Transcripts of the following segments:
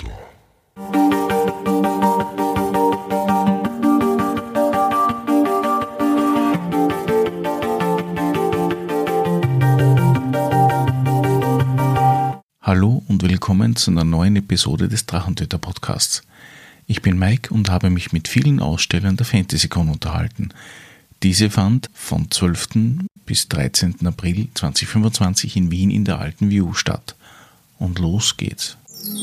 Hallo und willkommen zu einer neuen Episode des Drachentöter-Podcasts. Ich bin Mike und habe mich mit vielen Ausstellern der FantasyCon unterhalten. Diese fand von 12. bis 13. April 2025 in Wien in der Alten View statt. Und los geht's.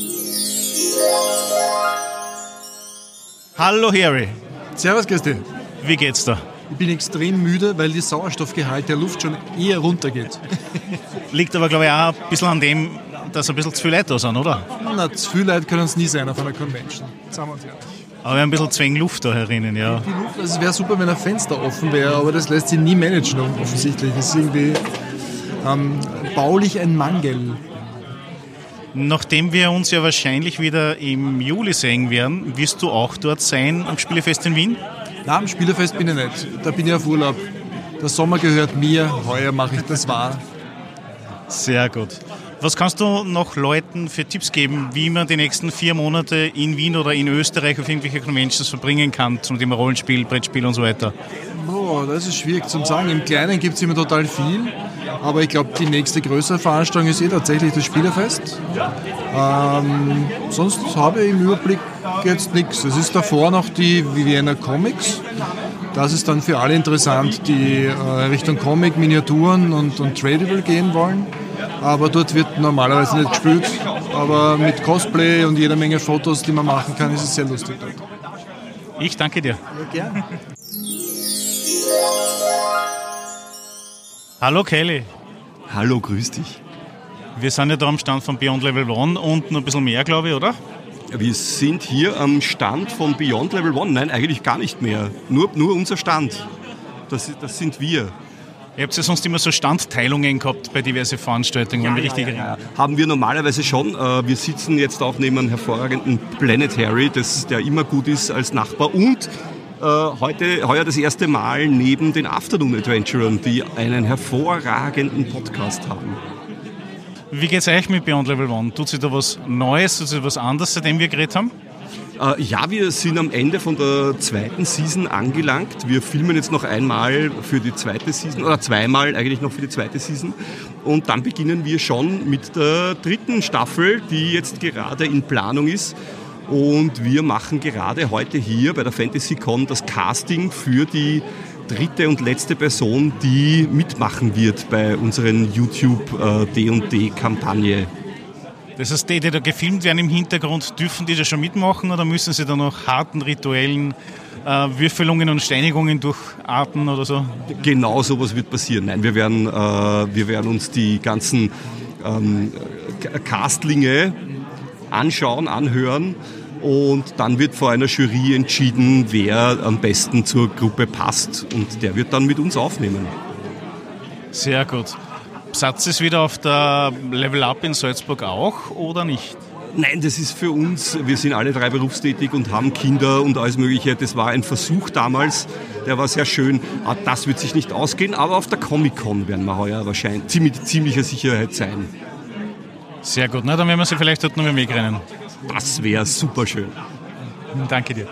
Hallo Harry. Servus Christi. Wie geht's da? Ich bin extrem müde, weil der Sauerstoffgehalt der Luft schon eher runtergeht. Liegt aber glaube ich auch ein bisschen an dem, dass ein bisschen zu viele Leute da sind, oder? Na, zu viele Leute können es nie sein auf einer Convention. Sagen wir uns ehrlich. Aber wir haben ein bisschen zu wenig Luft da herinnen, ja. Die Luft, also es wäre super, wenn ein Fenster offen wäre, aber das lässt sich nie managen offensichtlich. Das ist irgendwie baulich ein Mangel. Nachdem wir uns ja wahrscheinlich wieder im Juli sehen werden, wirst du auch dort sein am Spielefest in Wien? Nein, am Spielefest bin ich nicht. Da bin ich auf Urlaub. Der Sommer gehört mir, heuer mache ich das wahr. Sehr gut. Was kannst du noch Leuten für Tipps geben, wie man die nächsten 4 Monate in Wien oder in Österreich auf irgendwelche Conventions verbringen kann, zum Thema Rollenspiel, Brettspiel und so weiter? Boah, das ist schwierig zu sagen. Im Kleinen gibt es immer total viel, aber ich glaube, die nächste größere Veranstaltung ist tatsächlich das Spielefest. Sonst habe ich im Überblick jetzt nichts. Es ist davor noch die Vienna Comics. Das ist dann für alle interessant, die Richtung Comic, Miniaturen und Tradable gehen wollen. Aber dort wird normalerweise nicht gespielt. Aber mit Cosplay und jeder Menge Fotos, die man machen kann, ist es sehr lustig dort. Ich danke dir. Ja, gerne. Hallo Kelly. Hallo, grüß dich. Wir sind ja da am Stand von Beyond Level 1 und noch ein bisschen mehr, glaube ich, oder? Wir sind hier am Stand von Beyond Level 1. Nein, eigentlich gar nicht mehr. Nur unser Stand. Das sind wir. Ihr habt ja sonst immer so Standteilungen gehabt bei diversen Veranstaltungen, wenn ich richtig erinnere. Haben wir normalerweise schon. Wir sitzen jetzt auch neben einem hervorragenden Planetary, der immer gut ist als Nachbar. Und heuer das erste Mal neben den Afternoon Adventurern, die einen hervorragenden Podcast haben. Wie geht's euch mit Beyond Level 1? Tut sich da was Neues, tut sich was anderes, seitdem wir geredet haben? Ja, wir sind am Ende von der 2. Season angelangt. Wir filmen jetzt noch einmal für die 2. Season, oder zweimal eigentlich noch für die 2. Season. Und dann beginnen wir schon mit der 3. Staffel, die jetzt gerade in Planung ist. Und wir machen gerade heute hier bei der FantasyCon das Casting für die 3. und letzte Person, die mitmachen wird bei unseren YouTube D&D-Kampagne. Das heißt, die da gefilmt werden im Hintergrund, dürfen die da schon mitmachen oder müssen sie da noch harten rituellen Würfelungen und Steinigungen durcharten oder so? Genau sowas wird passieren. Nein, wir werden uns die ganzen Castlinge anschauen, anhören und dann wird vor einer Jury entschieden, wer am besten zur Gruppe passt und der wird dann mit uns aufnehmen. Sehr gut. Satz es wieder auf der Level Up in Salzburg auch oder nicht? Nein, das ist für uns, wir sind alle 3 berufstätig und haben Kinder und alles Mögliche. Das war ein Versuch damals, der war sehr schön. Das wird sich nicht ausgehen, aber auf der Comic-Con werden wir heuer wahrscheinlich mit ziemlicher Sicherheit sein. Sehr gut, na, dann werden wir sie vielleicht dort noch mal wegrennen. Das wäre super schön. Danke dir.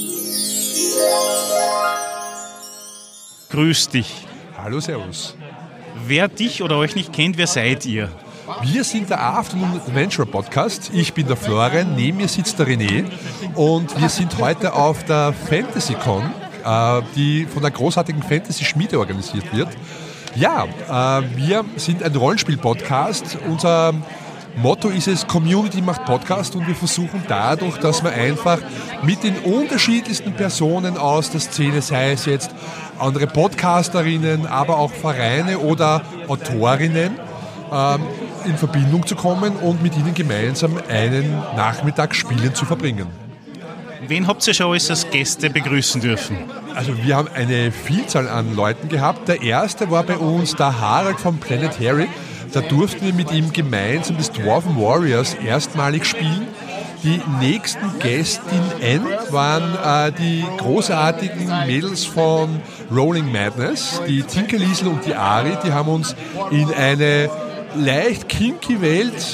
Grüß dich. Hallo, servus. Wer dich oder euch nicht kennt, wer seid ihr? Wir sind der Afternoon Adventure Podcast. Ich bin der Florian, neben mir sitzt der René und wir sind heute auf der FantasyCon, die von der großartigen Fantasy-Schmiede organisiert wird. Ja, wir sind ein Rollenspiel-Podcast. Unser Motto ist es, Community macht Podcast und wir versuchen dadurch, dass wir einfach mit den unterschiedlichsten Personen aus der Szene, sei es jetzt andere Podcasterinnen, aber auch Vereine oder Autorinnen, in Verbindung zu kommen und mit ihnen gemeinsam einen Nachmittag spielen zu verbringen. Wen habt ihr schon alles als Gäste begrüßen dürfen? Also wir haben eine Vielzahl an Leuten gehabt. Der erste war bei uns der Harald vom Planetary. Da durften wir mit ihm gemeinsam das Dwarven Warriors erstmalig spielen. Die nächsten GästInnen waren die großartigen Mädels von Rolling Madness, die Tinkerliesel und die Ari. Die haben uns in eine leicht kinky Welt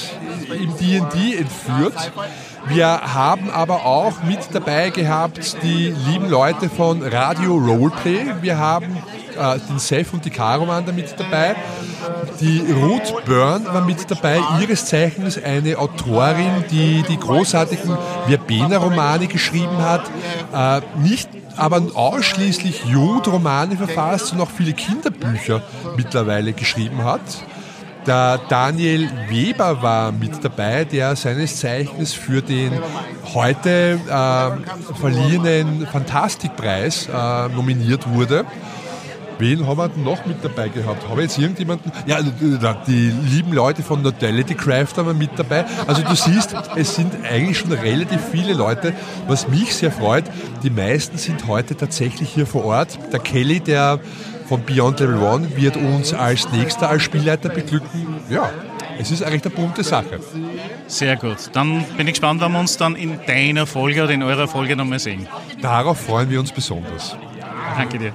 im D&D entführt. Wir haben aber auch mit dabei gehabt die lieben Leute von Radio Roleplay. Wir haben den Seth und die Caro waren da mit dabei. Die Ruth Byrne war mit dabei. Ihres Zeichens eine Autorin, die die großartigen Verbena-Romane geschrieben hat. Nicht aber ausschließlich Jugendromane verfasst, sondern auch viele Kinderbücher mittlerweile geschrieben hat. Der Daniel Weber war mit dabei, der seines Zeichens für den heute verliehenen Fantastikpreis nominiert wurde. Wen haben wir denn noch mit dabei gehabt? Habe ich jetzt irgendjemanden? Ja, die lieben Leute von Nodality Craft haben wir mit dabei. Also du siehst, es sind eigentlich schon relativ viele Leute, was mich sehr freut. Die meisten sind heute tatsächlich hier vor Ort. Der Kelly, der von Beyond Level 1, wird uns als nächster als Spielleiter beglücken. Ja, es ist eigentlich eine bunte Sache. Sehr gut. Dann bin ich gespannt, wenn wir uns dann in deiner Folge oder in eurer Folge nochmal sehen. Darauf freuen wir uns besonders. Danke dir.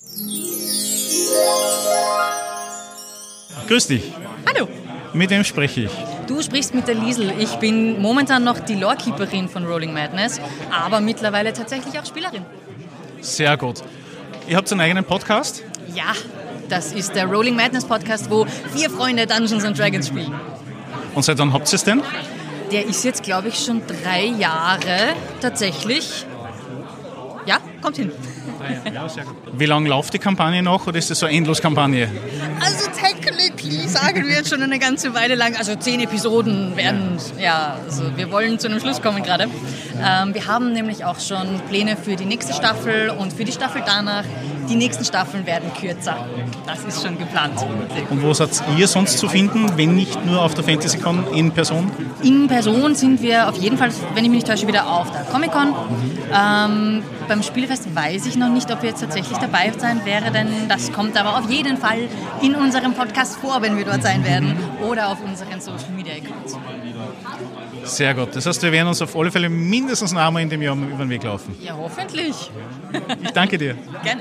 Grüß dich. Hallo. Mit wem spreche ich? Du sprichst mit der Liesel. Ich bin momentan noch die Lorekeeperin von Rolling Madness, aber mittlerweile tatsächlich auch Spielerin. Sehr gut. Ihr habt einen eigenen Podcast? Ja, das ist der Rolling Madness Podcast, wo 4 Freunde Dungeons & Dragons spielen. Und seit wann habt ihr es denn? Der ist jetzt, glaube ich, schon 3 Jahre tatsächlich. Ja, kommt hin. Wie lange läuft die Kampagne noch oder ist das so eine Endloskampagne? Also technically sagen wir jetzt schon eine ganze Weile lang, also 10 Episoden werden, ja, also wir wollen zu einem Schluss kommen gerade. Wir haben nämlich auch schon Pläne für die nächste Staffel und für die Staffel danach. Die nächsten Staffeln werden kürzer. Das ist schon geplant. Und wo seid ihr sonst zu finden, wenn nicht nur auf der FantasyCon in Person? In Person sind wir auf jeden Fall, wenn ich mich nicht täusche, wieder auf der Comic-Con. Beim Spielefest weiß ich noch nicht, ob wir jetzt tatsächlich dabei sein werden, denn das kommt aber auf jeden Fall in unserem Podcast vor, wenn wir dort sein werden, oder auf unseren Social-Media-Accounts. Sehr gut. Das heißt, wir werden uns auf alle Fälle mindestens einmal in dem Jahr über den Weg laufen. Ja, hoffentlich. Ich danke dir. Gerne.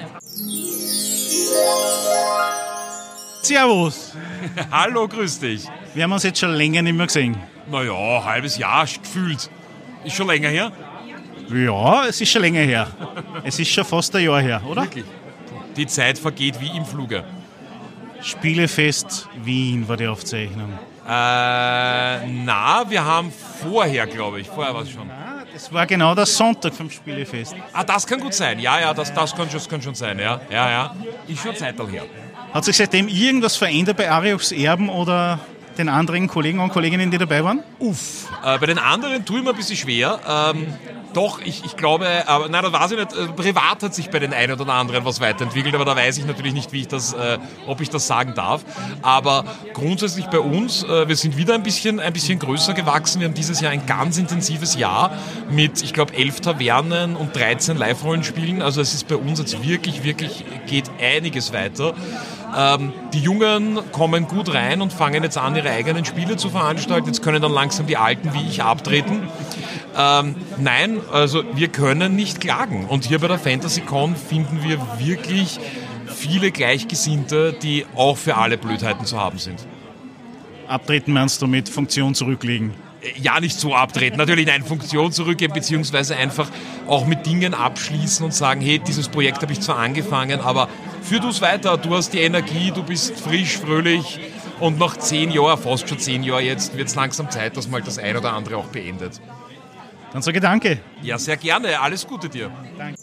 Servus. Hallo, grüß dich. Wir haben uns jetzt schon länger nicht mehr gesehen. Naja, halbes Jahr gefühlt. Ist schon länger her? Ja, es ist schon länger her. Es ist schon fast ein Jahr her, oder? Wirklich? Die Zeit vergeht wie im Fluge. Spielefest Wien war die Aufzeichnung. Wir haben vorher, glaube ich. Vorher war es schon. Das war genau der Sonntag vom Spielefest. Ah, das kann gut sein. Ja, das kann schon sein. Ja. Ist schon Zeital her. Hat sich seitdem irgendwas verändert bei Ariochs Erben oder den anderen Kollegen und Kolleginnen, die dabei waren? Bei den anderen tue ich mir ein bisschen schwer. Doch, ich glaube, aber nein, das weiß ich nicht. Privat hat sich bei den einen oder anderen was weiterentwickelt, aber da weiß ich natürlich nicht, ob ich das sagen darf. Aber grundsätzlich bei uns, wir sind wieder ein bisschen größer gewachsen. Wir haben dieses Jahr ein ganz intensives Jahr mit, ich glaube, 11 Tavernen und 13 Live-Rollenspielen. Also es ist bei uns jetzt wirklich geht einiges weiter. Die Jungen kommen gut rein und fangen jetzt an, ihre eigenen Spiele zu veranstalten. Jetzt können dann langsam die Alten wie ich abtreten. Nein, also wir können nicht klagen. Und hier bei der FantasyCon finden wir wirklich viele Gleichgesinnte, die auch für alle Blödheiten zu haben sind. Abtreten meinst du mit Funktion zurücklegen? Ja, nicht so abtreten. Natürlich, nein, Funktion zurückgeben, beziehungsweise einfach auch mit Dingen abschließen und sagen, hey, dieses Projekt habe ich zwar angefangen, aber führ du es weiter, du hast die Energie, du bist frisch, fröhlich und nach 10 Jahren, fast schon 10 Jahre jetzt, wird es langsam Zeit, dass mal das ein oder andere auch beendet. Dann sage ich danke. Ja, sehr gerne. Alles Gute dir. Danke.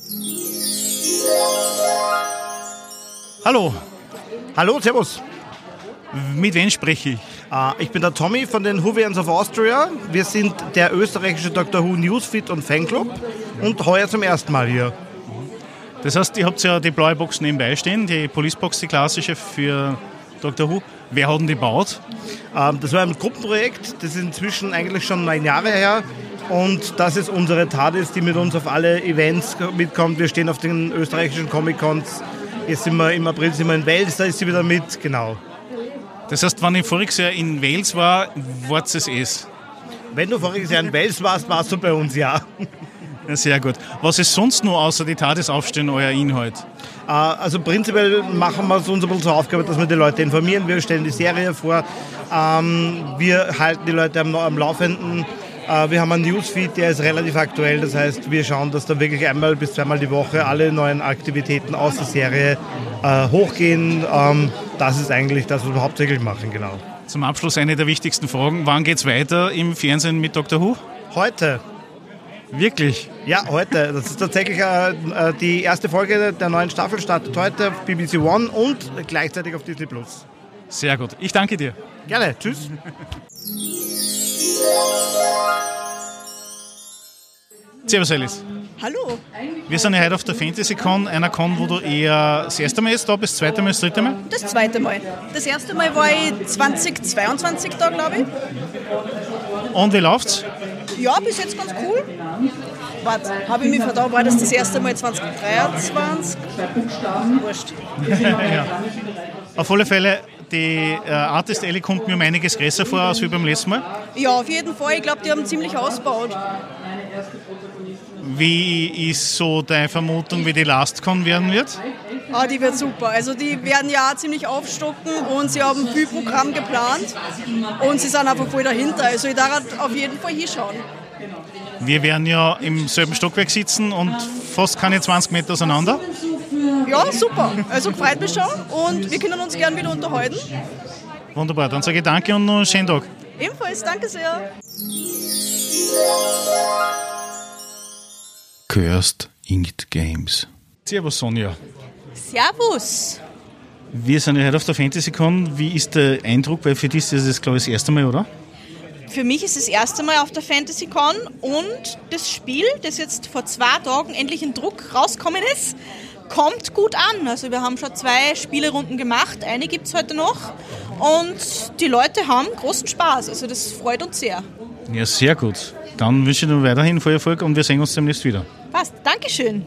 Hallo. Hallo, servus. Mit wem spreche ich? Ich bin der Tommy von den Whovians of Austria. Wir sind der österreichische Doctor Who Newsfeed und Fanclub und heuer zum ersten Mal hier. Das heißt, ihr habt ja die blaue Box nebenbei stehen, die Policebox, die klassische für Doctor Who. Wer hat denn die gebaut? Das war ein Gruppenprojekt, das ist inzwischen eigentlich schon 9 Jahre her. Und das ist unsere TARDIS, die mit uns auf alle Events mitkommt. Wir stehen auf den österreichischen Comic-Cons. Jetzt sind wir im April sind wir in Wales, da ist sie wieder mit, genau. Das heißt, wenn ich voriges Jahr in Wales war, wart es es? Wenn du voriges Jahr in Wels warst, warst du bei uns, ja. Sehr gut. Was ist sonst nur außer die TARDIS-Aufstehen euer Inhalt? Also prinzipiell machen wir es uns ein bisschen zur Aufgabe, dass wir die Leute informieren. Wir stellen die Serie vor. Wir halten die Leute am Laufenden. Wir haben einen Newsfeed, der ist relativ aktuell. Das heißt, wir schauen, dass da wirklich 1- bis 2-mal die Woche alle neuen Aktivitäten aus der Serie hochgehen. Das ist eigentlich das, was wir hauptsächlich machen, genau. Zum Abschluss eine der wichtigsten Fragen. Wann geht's weiter im Fernsehen mit Dr. Who? Heute. Wirklich? Ja, heute. Das ist tatsächlich die erste Folge der neuen Staffel, startet heute auf BBC One und gleichzeitig auf Disney+. Sehr gut. Ich danke dir. Gerne. Tschüss. Servus Alice. Hallo. Wir sind ja heute auf der FantasyCon, einer Con, wo du eher das erste Mal jetzt da bist, das zweite Mal, das dritte Mal? Das zweite Mal. Das erste Mal war ich 2022 da, glaube ich. Und wie läuft's? Ja, bis jetzt ganz cool. Warte, habe ich mich verdammt, war das erste Mal 2023? Wurscht. Ja. Auf alle Fälle, die Artist Alley kommt mir um einiges größer vor als wie beim letzten Mal. Ja, auf jeden Fall. Ich glaube, die haben ziemlich ausgebaut. Wie ist so deine Vermutung, wie die LastCon werden wird? Die wird super. Also die werden ja auch ziemlich aufstocken und sie haben viel Programm geplant und sie sind einfach voll dahinter. Also ich darf auf jeden Fall hinschauen. Wir werden ja im selben Stockwerk sitzen und fast keine 20 Meter auseinander. Ja, super. Also freut mich schon und wir können uns gern wieder unterhalten. Wunderbar, dann sage ich danke und noch einen schönen Tag. Ebenfalls, danke sehr. Cursed Inked Games. Servus Sonja. Servus. Wir sind ja heute auf der FantasyCon. Wie ist der Eindruck? Weil für dich ist das, glaube ich, das erste Mal, oder? Für mich ist es das erste Mal auf der FantasyCon und das Spiel, das jetzt vor 2 Tagen endlich in Druck rausgekommen ist, kommt gut an. Also wir haben schon 2 Spielerunden gemacht, eine gibt es heute noch und die Leute haben großen Spaß. Also das freut uns sehr. Ja, sehr gut. Dann wünsche ich dir weiterhin viel Erfolg und wir sehen uns demnächst wieder. Passt, Dankeschön.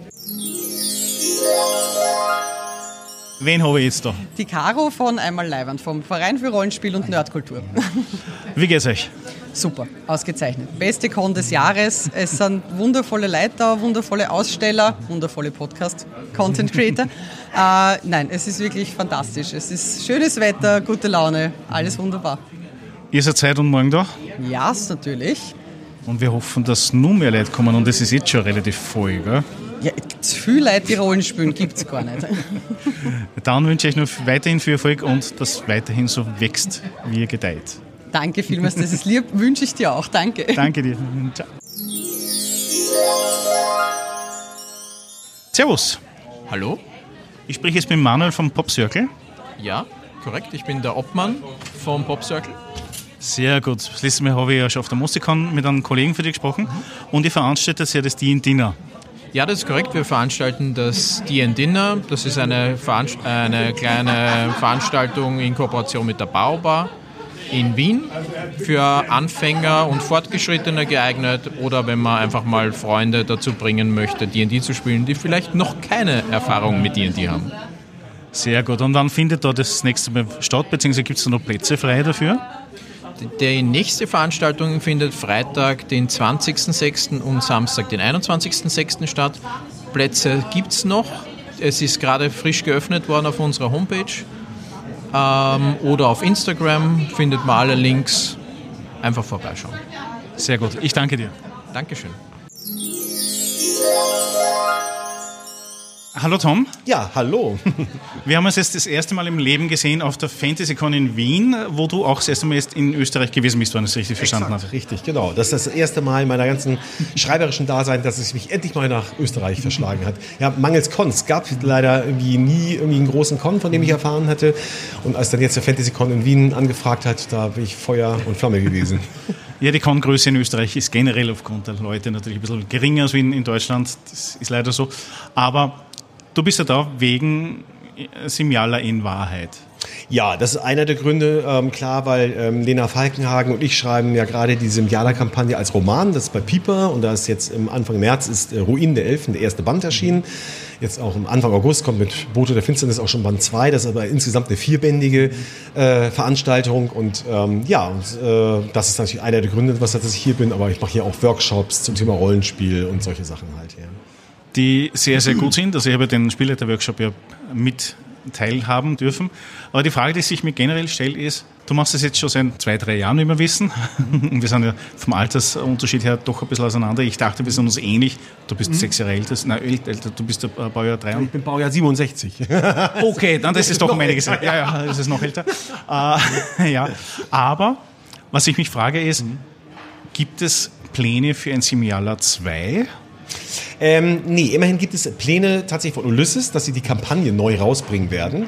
Wen habe ich jetzt da? Die Caro von Einmal Leiwand, vom Verein für Rollenspiel und Nerdkultur. Wie geht's euch? Super, ausgezeichnet. Beste Con des Jahres. Es sind wundervolle Leute da, wundervolle Aussteller, wundervolle Podcast-Content-Creator. Nein, es ist wirklich fantastisch. Es ist schönes Wetter, gute Laune, alles wunderbar. Ihr seid heute und morgen da? Ja, natürlich. Und wir hoffen, dass nur mehr Leute kommen und es ist jetzt schon relativ voll, gell? Ja, zu viele Leute, die Rollen spielen, gibt es gar nicht. Dann wünsche ich euch noch weiterhin viel Erfolg und dass weiterhin so wächst, wie ihr gedeiht. Danke vielmals, das ist lieb, wünsche ich dir auch. Danke. Danke dir. Ciao. Servus. Hallo. Ich spreche jetzt mit Manuel vom Pop Circle. Ja, korrekt. Ich bin der Obmann vom Pop Circle. Sehr gut. Das letzte Mal habe ich ja schon auf der Musicon mit einem Kollegen für dich gesprochen und ihr veranstaltet ja das D&Dinner. Ja, das ist korrekt. Wir veranstalten das D&Dinner. Das ist eine kleine Veranstaltung in Kooperation mit der Baubar in Wien für Anfänger und Fortgeschrittene geeignet oder wenn man einfach mal Freunde dazu bringen möchte, D&D zu spielen, die vielleicht noch keine Erfahrung mit D&D haben. Sehr gut. Und wann findet da das nächste Mal statt, beziehungsweise gibt es da noch Plätze frei dafür? Die nächste Veranstaltung findet Freitag, den 20.06. und Samstag, den 21.06. statt. Plätze gibt es noch. Es ist gerade frisch geöffnet worden auf unserer Homepage. Oder auf Instagram findet man alle Links. Einfach vorbeischauen. Sehr gut. Ich danke dir. Dankeschön. Hallo Tom. Ja, hallo. Wir haben uns jetzt das erste Mal im Leben gesehen auf der FantasyCon in Wien, wo du auch das erste Mal jetzt in Österreich gewesen bist, wenn ich es richtig verstanden habe. Richtig, genau. Das ist das erste Mal in meiner ganzen schreiberischen Dasein, dass es mich endlich mal nach Österreich verschlagen hat. Ja, mangels Cons. Es gab leider irgendwie nie einen großen Con, von dem ich erfahren hatte. Und als dann jetzt der FantasyCon in Wien angefragt hat, da bin ich Feuer und Flamme gewesen. Ja, die Con-Größe in Österreich ist generell aufgrund der Leute natürlich ein bisschen geringer als in Deutschland. Das ist leider so. Aber du bist ja da wegen Simjala in Wahrheit. Ja, das ist einer der Gründe, klar, weil Lena Falkenhagen und ich schreiben ja gerade die Symbiala-Kampagne als Roman, das ist bei Piper und da ist jetzt Anfang März ist Ruinen der Elfen, der erste Band erschienen. Jetzt auch am Anfang August kommt mit Boote der Finsternis auch schon Band 2, das ist aber insgesamt eine 4-bändige Veranstaltung und das ist natürlich einer der Gründe, dass ich hier bin, aber ich mache hier auch Workshops zum Thema Rollenspiel und solche Sachen halt, ja. Die sehr, sehr gut sind, also ich habe den Spielleiter-Workshop ja mit teilhaben dürfen. Aber die Frage, die sich mir generell stellt, ist, du machst das jetzt schon seit 2-3 Jahren, wie wir wissen. Wir sind ja vom Altersunterschied her doch ein bisschen auseinander. Ich dachte, wir sind uns ähnlich. Du bist 6 Jahre älter, du bist Baujahr 3. Ich bin Baujahr 67. Okay, dann das ist doch um einiges. Ja, das ist noch älter. Ja, aber was ich mich frage ist, gibt es Pläne für ein Symbiala 2? Nee, immerhin gibt es Pläne tatsächlich von Ulysses, dass sie die Kampagne neu rausbringen werden.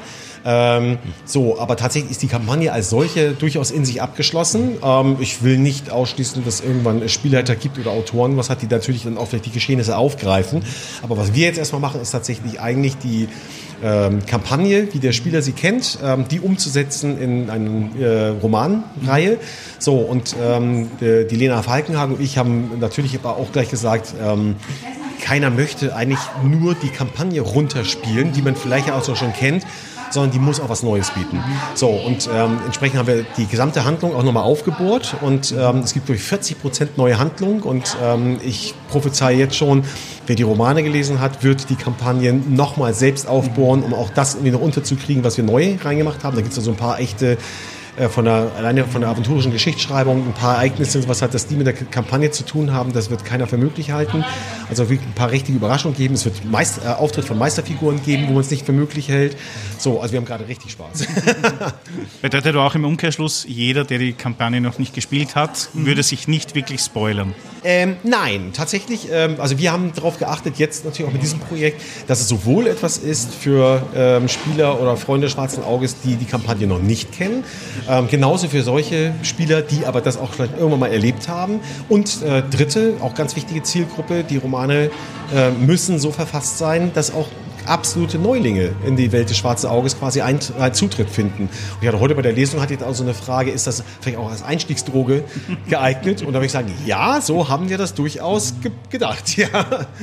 Aber tatsächlich ist die Kampagne als solche durchaus in sich abgeschlossen. Ich will nicht ausschließen, dass irgendwann Spielleiter gibt oder Autoren was hat, die natürlich dann auch vielleicht die Geschehnisse aufgreifen. Aber was wir jetzt erstmal machen, ist tatsächlich eigentlich die Kampagne, wie der Spieler sie kennt, die umzusetzen in eine Romanreihe. So, und die Lena Falkenhagen und ich haben natürlich aber auch gleich gesagt, keiner möchte eigentlich nur die Kampagne runterspielen, die man vielleicht ja auch schon kennt, sondern die muss auch was Neues bieten. So, und entsprechend haben wir die gesamte Handlung auch nochmal aufgebohrt und es gibt durch 40% neue Handlung und ich prophezeie jetzt schon, wer die Romane gelesen hat, wird die Kampagnen nochmal selbst aufbohren, um auch das irgendwie noch unterzukriegen, was wir neu reingemacht haben. Da gibt es ja so ein paar echte alleine von der aventurischen Geschichtsschreibung ein paar Ereignisse, was hat das die mit der Kampagne zu tun haben, das wird keiner für möglich halten. Also ein paar richtige Überraschungen geben. Es wird Auftritt von Meisterfiguren geben, wo man es nicht für möglich hält. So, also wir haben gerade richtig Spaß. Bedeutet auch im Umkehrschluss, jeder, der die Kampagne noch nicht gespielt hat, würde sich nicht wirklich spoilern? Nein, tatsächlich. Also wir haben darauf geachtet, jetzt natürlich auch mit diesem Projekt, dass es sowohl etwas ist für Spieler oder Freunde Schwarzen Auges, die die Kampagne noch nicht kennen, genauso für solche Spieler, die aber das auch vielleicht irgendwann mal erlebt haben. Und dritte, auch ganz wichtige Zielgruppe, die Romane müssen so verfasst sein, dass auch absolute Neulinge in die Welt des Schwarzen Auges quasi einen Zutritt finden. Und ich hatte heute bei der Lesung auch so eine Frage, ist das vielleicht auch als Einstiegsdroge geeignet? Und da würde ich sagen, ja, so haben wir das durchaus gedacht. Ja.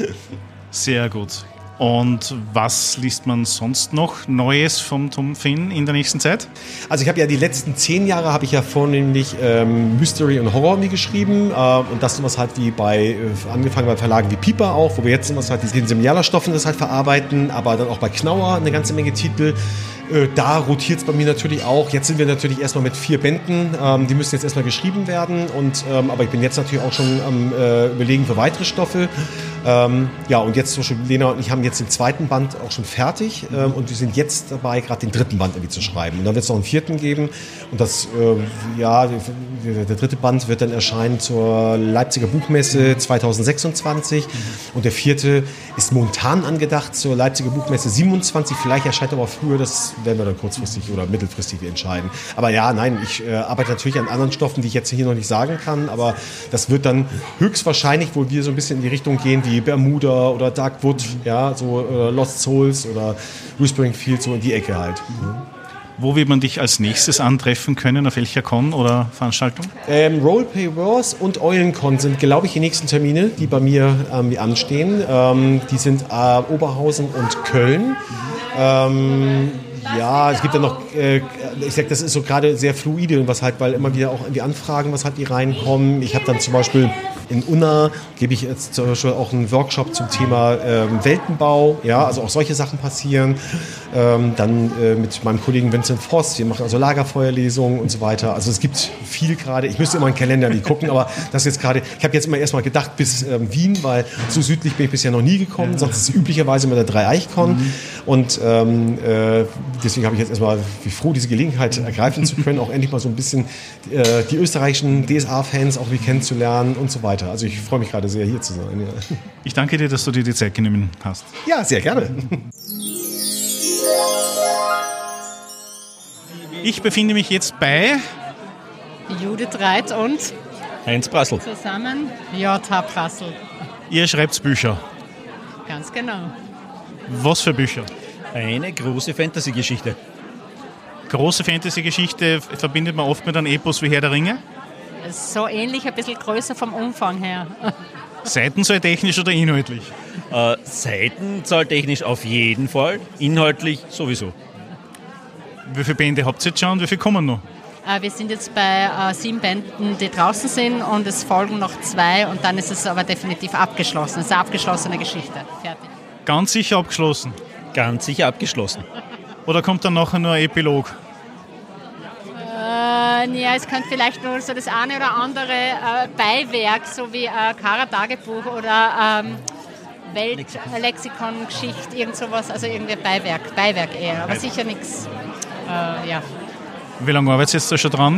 Sehr gut. Und was liest man sonst noch Neues vom Tom Finn in der nächsten Zeit? Also ich habe ja die letzten 10 Jahre habe ich ja vornehmlich Mystery und Horror geschrieben und das sowas halt wie angefangen bei Verlagen wie Piper auch, wo wir jetzt sowas halt die Symbiala-Stoffen das halt verarbeiten, aber dann auch bei Knauer eine ganze Menge Titel. Da rotiert es bei mir natürlich auch. Jetzt sind wir natürlich erstmal mit 4 Bänden. Die müssen jetzt erstmal geschrieben werden. Aber ich bin jetzt natürlich auch schon am Überlegen für weitere Stoffe. Und jetzt zum Beispiel Lena und ich haben jetzt den 2. Band auch schon fertig. Und wir sind jetzt dabei, gerade den 3. Band irgendwie zu schreiben. Und dann wird es noch einen 4. geben. Und das, der 3. Band wird dann erscheinen zur Leipziger Buchmesse 2026. Und der 4. ist momentan angedacht zur Leipziger Buchmesse 27. Vielleicht erscheint aber auch früher, das werden wir dann kurzfristig oder mittelfristig entscheiden. Aber ja, nein, ich arbeite natürlich an anderen Stoffen, die ich jetzt hier noch nicht sagen kann, aber das wird dann höchstwahrscheinlich, wo wir so ein bisschen in die Richtung gehen, wie Bermuda oder Darkwood, ja, so Lost Souls oder Whispering Field, so in die Ecke halt. Wo wird man dich als nächstes antreffen können? Auf welcher Con oder Veranstaltung? Roleplay Wars und Eulencon sind, glaube ich, die nächsten Termine, die bei mir anstehen. Die sind Oberhausen und Köln. Ja, es gibt ja noch, ich sag, das ist so gerade sehr fluide, weil immer wieder auch irgendwie Anfragen, was halt die reinkommen. Ich habe dann zum Beispiel in Unna, gebe ich jetzt zum Beispiel auch einen Workshop zum Thema Weltenbau, ja, also auch solche Sachen passieren. Dann mit meinem Kollegen Vincent Voss, wir machen also Lagerfeuerlesungen und so weiter. Also es gibt viel gerade, ich müsste immer einen Kalender nicht gucken, aber das jetzt gerade, ich habe jetzt immer erstmal gedacht bis Wien, weil so südlich bin ich bisher noch nie gekommen, sonst ist es üblicherweise immer der Dreieichkon. Und deswegen habe ich jetzt erstmal, wie froh, diese Gelegenheit ergreifen zu können, auch endlich mal so ein bisschen die österreichischen DSA-Fans auch wie kennenzulernen und so weiter. Also ich freue mich gerade sehr, hier zu sein. Ja. Ich danke dir, dass du dir die Zeit genommen hast. Ja, sehr gerne. Ich befinde mich jetzt bei Judith Reit und Heinz Brassel. Zusammen J.H. Brassel. Ihr schreibt Bücher. Ganz genau. Was für Bücher? Eine große Fantasy-Geschichte. große Fantasy-Geschichte verbindet man oft mit einem Epos wie Herr der Ringe. So ähnlich, ein bisschen größer vom Umfang her. Seitenzahl technisch oder inhaltlich? Seitenzahl technisch auf jeden Fall, inhaltlich sowieso. Wie viele Bände habt ihr jetzt schon und wie viele kommen noch? Wir sind jetzt bei 7 Bänden, die draußen sind, und es folgen noch 2 und dann ist es aber definitiv abgeschlossen. Es ist eine abgeschlossene Geschichte. Fertig. Ganz sicher abgeschlossen? Ganz sicher abgeschlossen. Oder kommt dann nachher nur ein Epilog? Ja, es könnte vielleicht nur so das eine oder andere Beiwerk, so wie Kara-Tagebuch oder Weltlexikon-Geschichte, irgend sowas, also irgendwie Beiwerk eher, aber sicher nichts, ja. Wie lange arbeitet ihr jetzt da schon dran?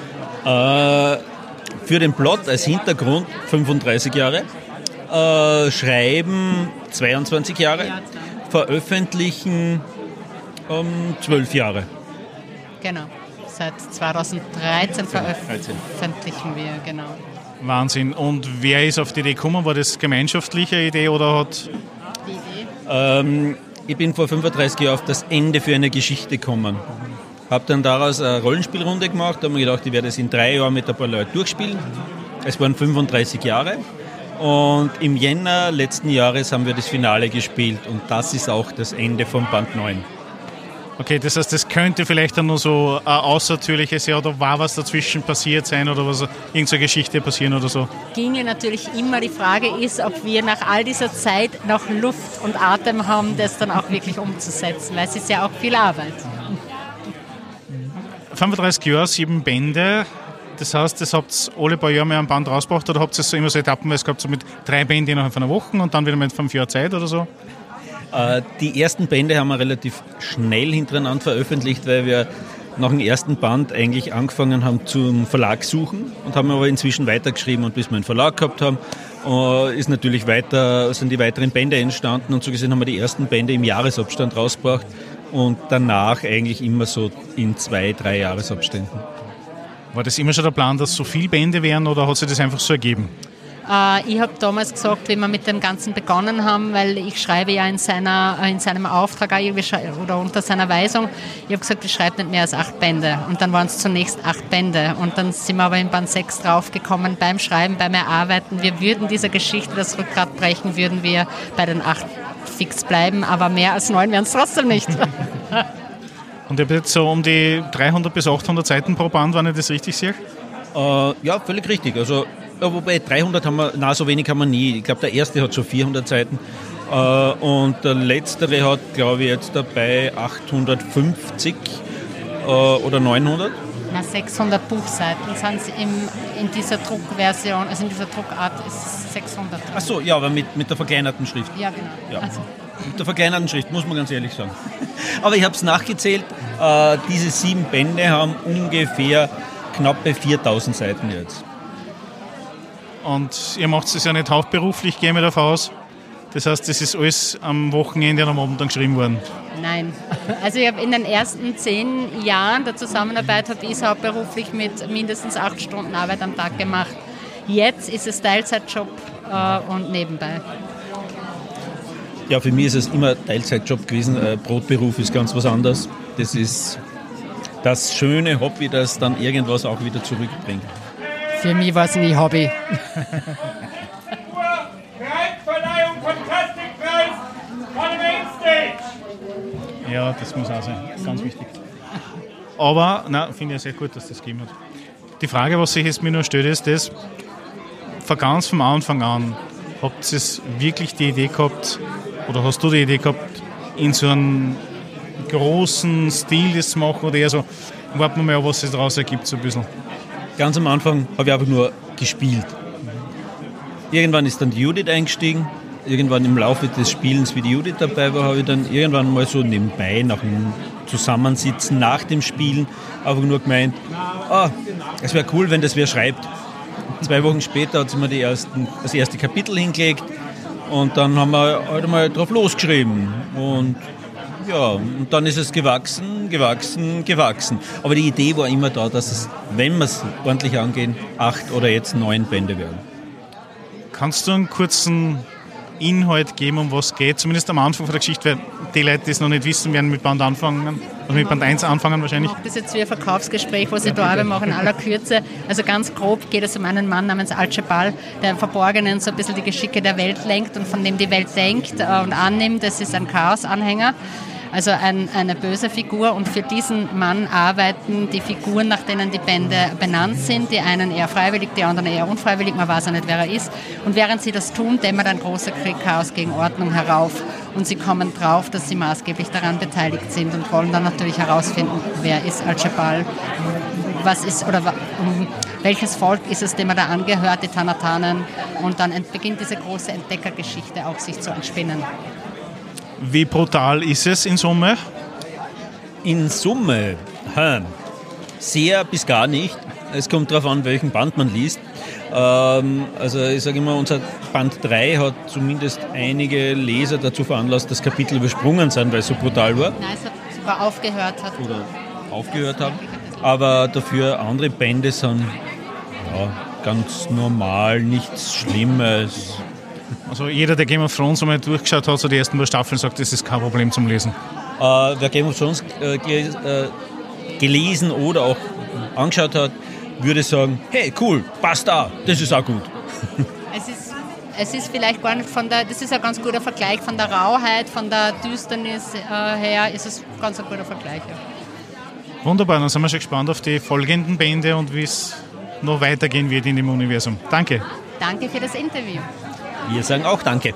Für den Plot als Hintergrund 35 Jahre, Schreiben 22 Jahre, Veröffentlichen 12 Jahre. Genau, seit 2013 veröffentlichen wir, genau. Wahnsinn. Und wer ist auf die Idee gekommen? War das gemeinschaftliche Idee oder hat... Die Idee? Ich bin vor 35 Jahren auf das Ende für eine Geschichte gekommen. Habe dann daraus eine Rollenspielrunde gemacht, habe mir gedacht, ich werde es in 3 Jahren mit ein paar Leuten durchspielen. Es waren 35 Jahre und im Jänner letzten Jahres haben wir das Finale gespielt und das ist auch das Ende von Band 9. Okay, das heißt, das könnte vielleicht dann nur so ein außertürliches Jahr oder war was dazwischen passiert sein oder was, irgendeine Geschichte passieren oder so? Ginge natürlich immer. Die Frage ist, ob wir nach all dieser Zeit noch Luft und Atem haben, das dann auch wirklich umzusetzen, weil es ist ja auch viel Arbeit. 35 Jahre, 7 Bände. Das heißt, das habt ihr alle paar Jahre mal ein Band rausgebracht oder habt ihr es so immer so etappenweise gehabt, so mit 3 Bänden innerhalb von einer Woche und dann wieder mit 5 Jahren Zeit oder so? Die ersten Bände haben wir relativ schnell hintereinander veröffentlicht, weil wir nach dem ersten Band eigentlich angefangen haben zum Verlag suchen und haben aber inzwischen weitergeschrieben und bis wir einen Verlag gehabt haben, sind die weiteren Bände entstanden und so gesehen haben wir die ersten Bände im Jahresabstand rausgebracht und danach eigentlich immer so in 2-3 Jahresabständen. War das immer schon der Plan, dass so viele Bände wären oder hat sich das einfach so ergeben? Ich habe damals gesagt, wie wir mit dem Ganzen begonnen haben, weil ich schreibe ja in seinem Auftrag auch irgendwie oder unter seiner Weisung, ich habe gesagt, ich schreibe nicht mehr als 8 Bände und dann waren es zunächst 8 Bände und dann sind wir aber in Band 6 draufgekommen, beim Schreiben, beim Erarbeiten, wir würden dieser Geschichte das Rückgrat brechen, würden wir bei den 8 fix bleiben, aber mehr als 9 wären es trotzdem nicht. Und ihr habt jetzt so um die 300 bis 800 Seiten pro Band, wenn ich das richtig sehe? Ja, völlig richtig. Also, wobei 300 haben wir, so wenig haben wir nie. Ich glaube, der erste hat schon 400 Seiten und der letztere hat, glaube ich, jetzt dabei 850 oder 900. Na, 600 Buchseiten sind es in dieser Druckversion, also in dieser Druckart ist es 600. Ach so, ja, aber mit der verkleinerten Schrift. Ja, genau. Ja. Also. Mit der verkleinerten Schrift, muss man ganz ehrlich sagen. Aber ich habe es nachgezählt, diese 7 Bände haben ungefähr knappe 4000 Seiten jetzt. Und ihr macht es ja nicht hauptberuflich, gehe ich mir davon aus. Das heißt, das ist alles am Wochenende und am Abend dann geschrieben worden? Nein. Also ich habe in den ersten 10 Jahren der Zusammenarbeit habe ich es hauptberuflich mit mindestens 8 Stunden Arbeit am Tag gemacht. Jetzt ist es Teilzeitjob und nebenbei. Ja, für mich ist es immer Teilzeitjob gewesen. Brotberuf ist ganz was anderes. Das ist das schöne Hobby, das dann irgendwas auch wieder zurückbringt. Für mich war es nie Hobby. Verleihung von Plastikpreis von dem Mainstage. Ja, das muss auch sein. Ganz wichtig. Aber, finde ich sehr gut, dass das gegeben hat. Die Frage, was sich jetzt mir nur stellt, ist das, von ganz vom Anfang an, habt ihr wirklich die Idee gehabt, oder hast du die Idee gehabt, in so einem großen Stil das zu machen, oder eher so, warten wir mal, was sich daraus ergibt, so ein bisschen? Ganz am Anfang habe ich einfach nur gespielt. Irgendwann ist dann die Judith eingestiegen. Irgendwann im Laufe des Spielens, wie die Judith dabei war, habe ich dann irgendwann mal so nebenbei nach dem Zusammensitzen nach dem Spielen einfach nur gemeint, es wäre cool, wenn das wer schreibt. 2 Wochen später hat sie mir das erste Kapitel hingelegt und dann haben wir halt mal drauf losgeschrieben. Und ja, und dann ist es gewachsen. Aber die Idee war immer da, dass es, wenn wir es ordentlich angehen, 8 oder jetzt 9 Bände werden. Kannst du einen kurzen Inhalt geben, um was es geht, zumindest am Anfang von der Geschichte, weil die Leute, die es noch nicht wissen, werden mit Band anfangen, also mit Band 1 anfangen wahrscheinlich. Das ist jetzt wie ein Verkaufsgespräch, was ich da habe, mache in aller Kürze. Also ganz grob geht es um einen Mann namens Al-Jabal, der im Verborgenen so ein bisschen die Geschicke der Welt lenkt und von dem die Welt denkt und annimmt. Das ist ein Chaos-Anhänger. Also eine böse Figur, und für diesen Mann arbeiten die Figuren, nach denen die Bände benannt sind. Die einen eher freiwillig, die anderen eher unfreiwillig, man weiß ja nicht, wer er ist. Und während sie das tun, dämmert ein großer Krieg Chaos gegen Ordnung herauf. Und sie kommen drauf, dass sie maßgeblich daran beteiligt sind und wollen dann natürlich herausfinden, wer ist Al-Jabal, was ist oder welches Volk ist es, dem er da angehört, die Tanatanen. Und dann beginnt diese große Entdeckergeschichte auch sich zu entspinnen. Wie brutal ist es in Summe? In Summe? Sehr bis gar nicht. Es kommt darauf an, welchen Band man liest. Also ich sage immer, unser Band 3 hat zumindest einige Leser dazu veranlasst, das Kapitel übersprungen sind, weil es so brutal war. Nein, es hat sogar aufgehört. Oder aufgehört haben. Aber dafür andere Bände sind ganz normal, nichts Schlimmes. Also jeder, der Game of Thrones einmal durchgeschaut hat, so die ersten paar Staffeln, sagt, das ist kein Problem zum Lesen. Wer Game of Thrones gelesen oder auch angeschaut hat, würde sagen, hey, cool, passt da, das ist auch gut. Es ist vielleicht gar nicht das ist ein ganz guter Vergleich von der Rauheit, von der Düsternis her, ist es ganz ein guter Vergleich. Ja. Wunderbar, dann sind wir schon gespannt auf die folgenden Bände und wie es noch weitergehen wird in dem Universum. Danke. Danke für das Interview. Wir sagen auch Danke.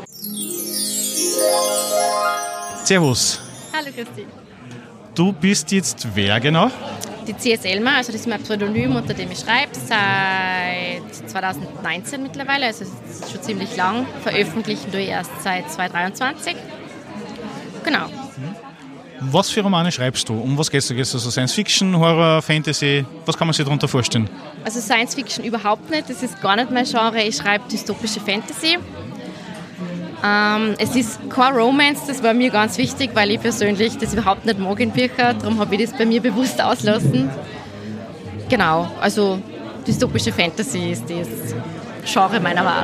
Servus. Hallo Christi. Du bist jetzt wer genau? Die CS Elmar, also das ist mein Pseudonym, unter dem ich schreibe, seit 2019 mittlerweile, also das ist schon ziemlich lang. Veröffentlichen tue ich erst seit 2023. Genau. Was für Romane schreibst du? Um was geht es? Geht es also Science Fiction, Horror, Fantasy? Was kann man sich darunter vorstellen? Also Science Fiction überhaupt nicht, das ist gar nicht mein Genre. Ich schreibe dystopische Fantasy. Es ist kein Romance, das war mir ganz wichtig, weil ich persönlich das überhaupt nicht mag in Büchern. Darum habe ich das bei mir bewusst auslassen. Genau, also dystopische Fantasy ist das Genre meiner Wahl.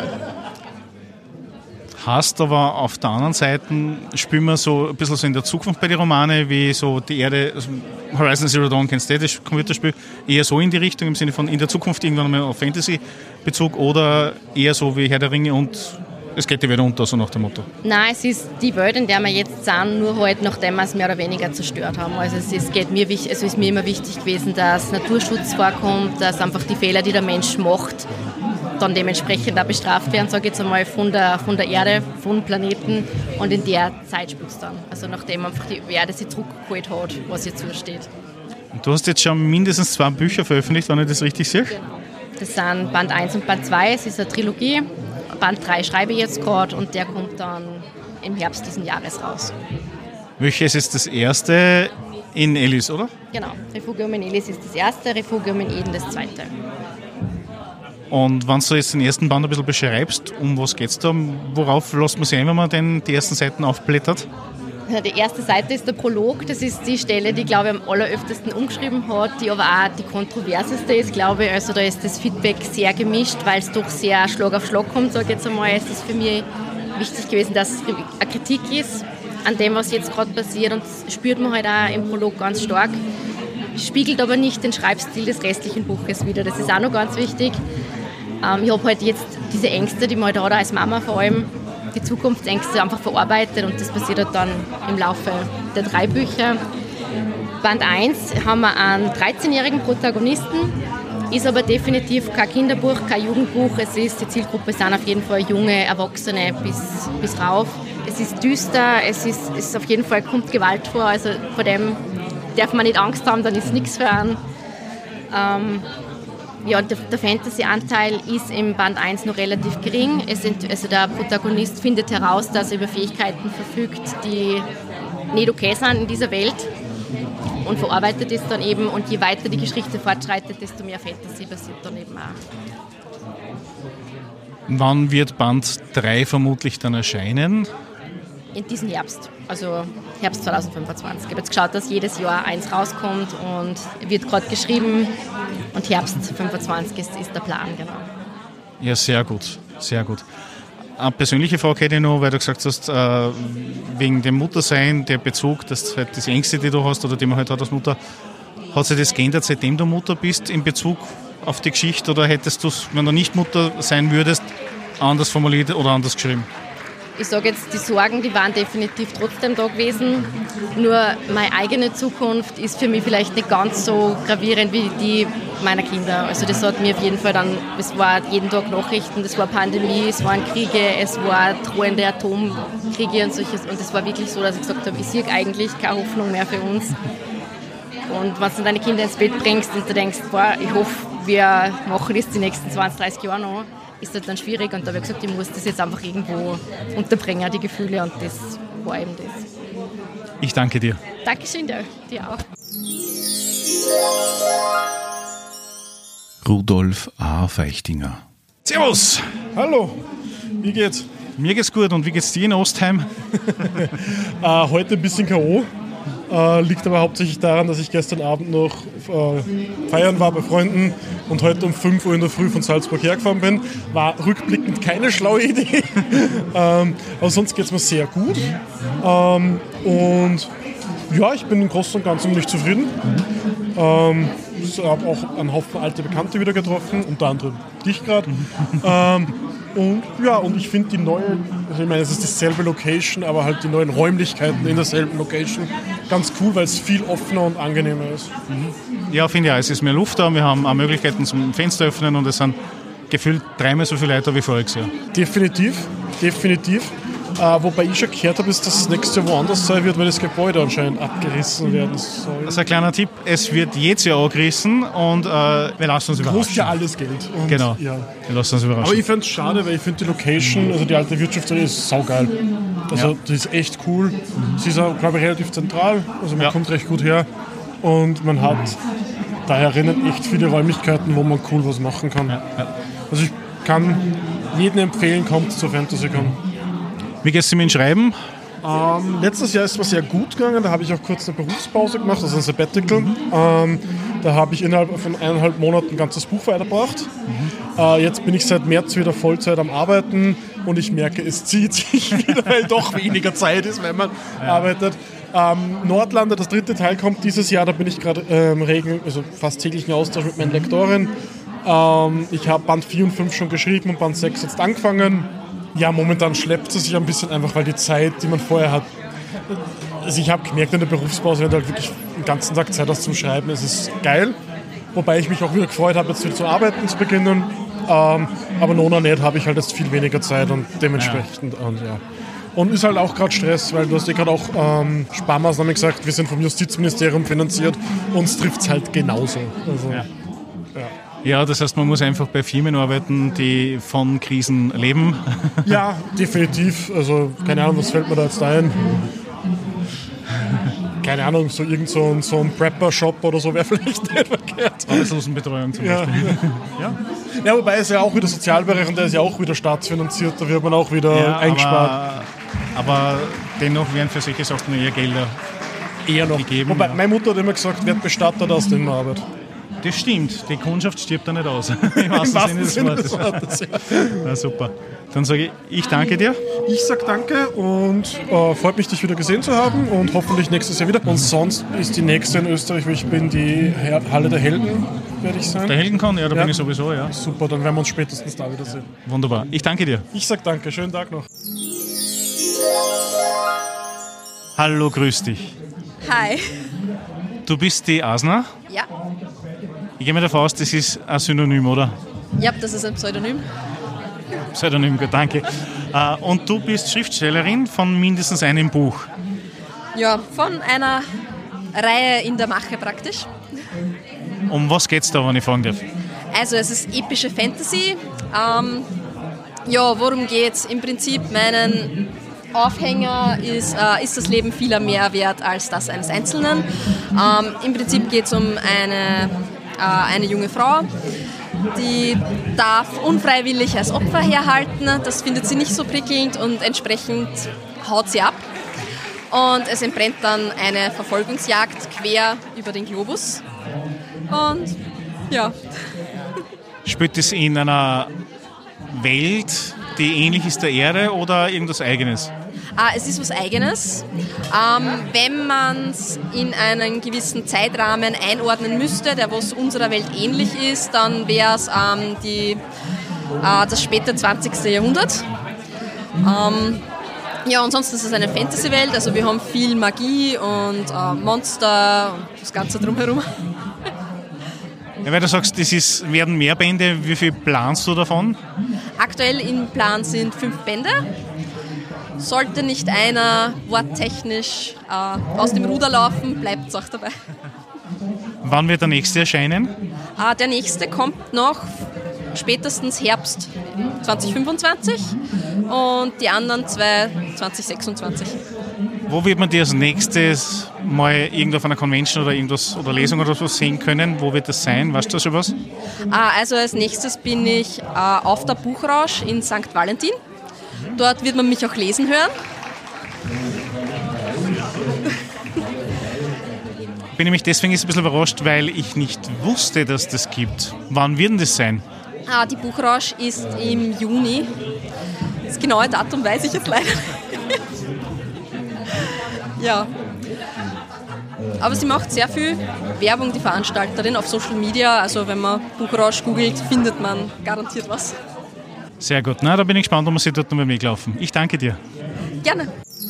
Hast aber auf der anderen Seite, spielen wir so ein bisschen so in der Zukunft bei den Romanen, wie so die Erde, also Horizon Zero Dawn, kennst du das Computerspiel, eher so in die Richtung, im Sinne von in der Zukunft irgendwann mal auf Fantasy-Bezug, oder eher so wie Herr der Ringe und es geht die Welt unter, so nach dem Motto? Nein, es ist die Welt, in der wir jetzt sind, nur halt nachdem wir es mehr oder weniger zerstört haben. Also es ist mir immer wichtig gewesen, dass Naturschutz vorkommt, dass einfach die Fehler, die der Mensch macht, dann dementsprechend auch bestraft werden, sage ich jetzt einmal, von der Erde, von Planeten, und in der Zeit spielt es dann. Also nachdem einfach die Erde sich zurückgeholt hat, was ihr zusteht. Und du hast jetzt schon mindestens 2 Bücher veröffentlicht, wenn ich das richtig sehe? Genau. Das sind Band 1 und Band 2, es ist eine Trilogie. Band 3 schreibe ich jetzt gerade und der kommt dann im Herbst diesen Jahres raus. Welches ist das erste in Elis, oder? Genau, Refugium in Elis ist das erste, Refugium in Eden das zweite. Und wenn du jetzt den ersten Band ein bisschen beschreibst, um was geht es da? Worauf lässt man sich ein, wenn man die ersten Seiten aufblättert? Die erste Seite ist der Prolog, das ist die Stelle, die, glaube ich, am alleröftesten umgeschrieben hat, die aber auch die kontroverseste ist, glaube ich. Also da ist das Feedback sehr gemischt, weil es doch sehr Schlag auf Schlag kommt, sage ich jetzt einmal. Es ist für mich wichtig gewesen, dass es eine Kritik ist an dem, was jetzt gerade passiert, und das spürt man halt auch im Prolog ganz stark. Spiegelt aber nicht den Schreibstil des restlichen Buches wider, das ist auch noch ganz wichtig. Ich habe halt jetzt diese Ängste, die man halt hat, als Mama vor allem, die Zukunftsängste einfach verarbeitet, und das passiert halt dann im Laufe der 3 Bücher. Band 1 haben wir einen 13-jährigen Protagonisten, ist aber definitiv kein Kinderbuch, kein Jugendbuch. Die Zielgruppe sind auf jeden Fall junge Erwachsene bis rauf. Es ist düster, es ist auf jeden Fall, kommt Gewalt vor, also vor dem darf man nicht Angst haben, dann ist nichts für einen. Ja, der Fantasy-Anteil ist im Band 1 noch relativ gering. Also der Protagonist findet heraus, dass er über Fähigkeiten verfügt, die nicht okay sind in dieser Welt, und verarbeitet es dann eben. Und je weiter die Geschichte fortschreitet, desto mehr Fantasy passiert dann eben auch. Wann wird Band 3 vermutlich dann erscheinen? In diesem Herbst, also Herbst 2025. Ich habe jetzt geschaut, dass jedes Jahr 1 rauskommt und wird gerade geschrieben, und Herbst 2025 ist der Plan, genau. Ja, sehr gut, sehr gut. Eine persönliche Frage hätte ich noch, weil du gesagt hast, wegen dem Muttersein, der Bezug, dass halt diese Ängste, die du hast oder die man halt hat als Mutter, hat sich das geändert, seitdem du Mutter bist, in Bezug auf die Geschichte, oder hättest du es, wenn du nicht Mutter sein würdest, anders formuliert oder anders geschrieben? Ich sage jetzt, die Sorgen, die waren definitiv trotzdem da gewesen. Nur meine eigene Zukunft ist für mich vielleicht nicht ganz so gravierend wie die meiner Kinder. Also das hat mir auf jeden Fall dann, es war jeden Tag Nachrichten, es war Pandemie, es waren Kriege, es war drohende Atomkriege und solches. Und es war wirklich so, dass ich gesagt habe, ich sehe eigentlich keine Hoffnung mehr für uns. Und wenn du deine Kinder ins Bett bringst und du denkst, boah, ich hoffe, wir machen das die nächsten 20, 30 Jahre noch, ist das dann schwierig. Und da habe ich gesagt, ich muss das jetzt einfach irgendwo unterbringen, die Gefühle. Und das war eben das. Ich danke dir. Dankeschön, dir auch. Rudolf A. Feichtinger. Servus! Hallo, wie geht's? Mir geht's gut. Und wie geht's dir in Ostheim? Heute ein bisschen K.O. Liegt aber hauptsächlich daran, dass ich gestern Abend noch feiern war bei Freunden und heute um 5 Uhr in der Früh von Salzburg hergefahren bin. War rückblickend keine schlaue Idee. Aber sonst geht es mir sehr gut. Und ja, ich bin im Großen und Ganzen nicht zufrieden. Ich habe auch einen Haufen alte Bekannte wieder getroffen, unter anderem dich gerade. Und ich finde die neue, also ich meine, es ist dieselbe Location, aber halt die neuen Räumlichkeiten in derselben Location ganz cool, weil es viel offener und angenehmer ist. Ja, finde ich auch. Es ist mehr Luft da, wir haben auch Möglichkeiten zum Fenster öffnen und es sind gefühlt 3-mal so viele Leute wie voriges Jahr. Definitiv. Wobei ich schon gehört habe, dass das nächste Jahr woanders sein wird, weil das Gebäude anscheinend abgerissen werden soll. Also ein kleiner Tipp, es wird jedes Jahr angerissen und wir lassen uns überraschen. Kostet ja alles Geld. Und genau, ja. Wir lassen uns überraschen. Aber ich fände es schade, weil ich finde die Location, also die alte Wirtschaftshalle ist saugeil. Also die ist echt cool. Sie ist auch, glaube ich, relativ zentral, also man kommt recht gut her und man hat da herinnen echt viele Räumlichkeiten, wo man cool was machen kann. Also ich kann jedem empfehlen, kommt zur FantasyCon. Wie geht es dir mit dem Schreiben? Letztes Jahr ist es mir sehr gut gegangen, da habe ich auch kurz eine Berufspause gemacht, also ein Sabbatical. Da habe ich innerhalb von 1,5 Monaten ein ganzes Buch weitergebracht. Jetzt bin ich seit März wieder Vollzeit am Arbeiten und ich merke, es zieht sich wieder, weil doch weniger Zeit ist, wenn man arbeitet. Nordlande, das 3. Teil kommt dieses Jahr, da bin ich gerade also fast täglichen Austausch mit meiner Lektorin. Ich habe Band 4 und 5 schon geschrieben und Band 6 jetzt angefangen. Ja, momentan schleppt es sich ein bisschen einfach, weil die Zeit, die man vorher hat, also ich habe gemerkt in der Berufspause, wenn du halt wirklich den ganzen Tag Zeit hast zum Schreiben, es ist geil. Wobei ich mich auch wieder gefreut habe, jetzt wieder zu arbeiten zu beginnen. Aber Nona nicht, habe ich halt jetzt viel weniger Zeit und dementsprechend. Und ist halt auch gerade Stress, weil du hast gerade auch Sparmaßnahmen gesagt, wir sind vom Justizministerium finanziert, uns trifft es halt genauso. Also, Ja, das heißt, man muss einfach bei Firmen arbeiten, die von Krisen leben. Ja, definitiv. Also keine Ahnung, was fällt mir da jetzt ein? Keine Ahnung, so ein Prepper-Shop oder so wäre vielleicht nicht verkehrt. Arbeitslosenbetreuung zum Beispiel. Ja, wobei es ja auch wieder Sozialbereich und der ist ja auch wieder staatsfinanziert, da wird man auch wieder eingespart. Aber dennoch werden für solche Sachen eher Gelder gegeben. Wobei meine Mutter hat immer gesagt, wer bestattet aus dem Arbeit. Das stimmt, die Kundschaft stirbt da nicht aus. Im wahrsten Sinne des Wortes. Na super. Dann sage ich danke dir. Ich sage danke und freut mich, dich wieder gesehen zu haben und hoffentlich nächstes Jahr wieder. Und sonst ist die nächste in Österreich, wo ich bin, die Halle der Helden, werde ich sein. Der Heldenkon, ja, da bin ich sowieso, ja. Super, dann werden wir uns spätestens da wiedersehen. Wunderbar, ich danke dir. Ich sage danke, schönen Tag noch. Hallo, grüß dich. Hi. Du bist die Asna? Ja. Ich gehe mal davon aus, das ist ein Synonym, oder? Ja, das ist ein Pseudonym. Pseudonym, gut, danke. Und du bist Schriftstellerin von mindestens einem Buch. Ja, von einer Reihe in der Mache praktisch. Um was geht's da, wenn ich fragen darf? Also es ist epische Fantasy. Ja, worum geht's? Im Prinzip meinen Aufhänger ist das Leben vieler mehr wert als das eines Einzelnen. Im Prinzip geht es um eine junge Frau, die darf unfreiwillig als Opfer herhalten. Das findet sie nicht so prickelnd und entsprechend haut sie ab. Und es entbrennt dann eine Verfolgungsjagd quer über den Globus. Und ja. Spielt es in einer Welt die ähnlich ist der Erde oder irgendwas Eigenes? Es ist was Eigenes. Wenn man es in einen gewissen Zeitrahmen einordnen müsste, der was unserer Welt ähnlich ist, dann wäre es das späte 20. Jahrhundert. Ansonsten ist es eine Fantasy-Welt, also wir haben viel Magie und Monster und das Ganze drumherum. Ja, weil du sagst, werden mehr Bände, wie viel planst du davon? Aktuell im Plan sind 5 Bände. Sollte nicht einer worttechnisch aus dem Ruder laufen, bleibt es auch dabei. Wann wird der nächste erscheinen? Der nächste kommt noch spätestens Herbst 2025 und die anderen 2026. Wo wird man die als nächstes mal irgendwo auf einer Convention oder irgendwas oder Lesung oder so sehen können? Wo wird das sein? Weißt du schon was? Also als nächstes bin ich auf der Buchrausch in St. Valentin. Dort wird man mich auch lesen hören. Ich bin nämlich deswegen ein bisschen überrascht, weil ich nicht wusste, dass das gibt. Wann wird denn das sein? Die Buchrausch ist im Juni. Das genaue Datum weiß ich jetzt leider nicht. Ja. Aber sie macht sehr viel Werbung, die Veranstalterin, auf Social Media. Also wenn man Buchrausch googelt, findet man garantiert was. Sehr gut. Na, da bin ich gespannt, ob wir sie dort noch mal laufen. Ich danke dir. Gerne.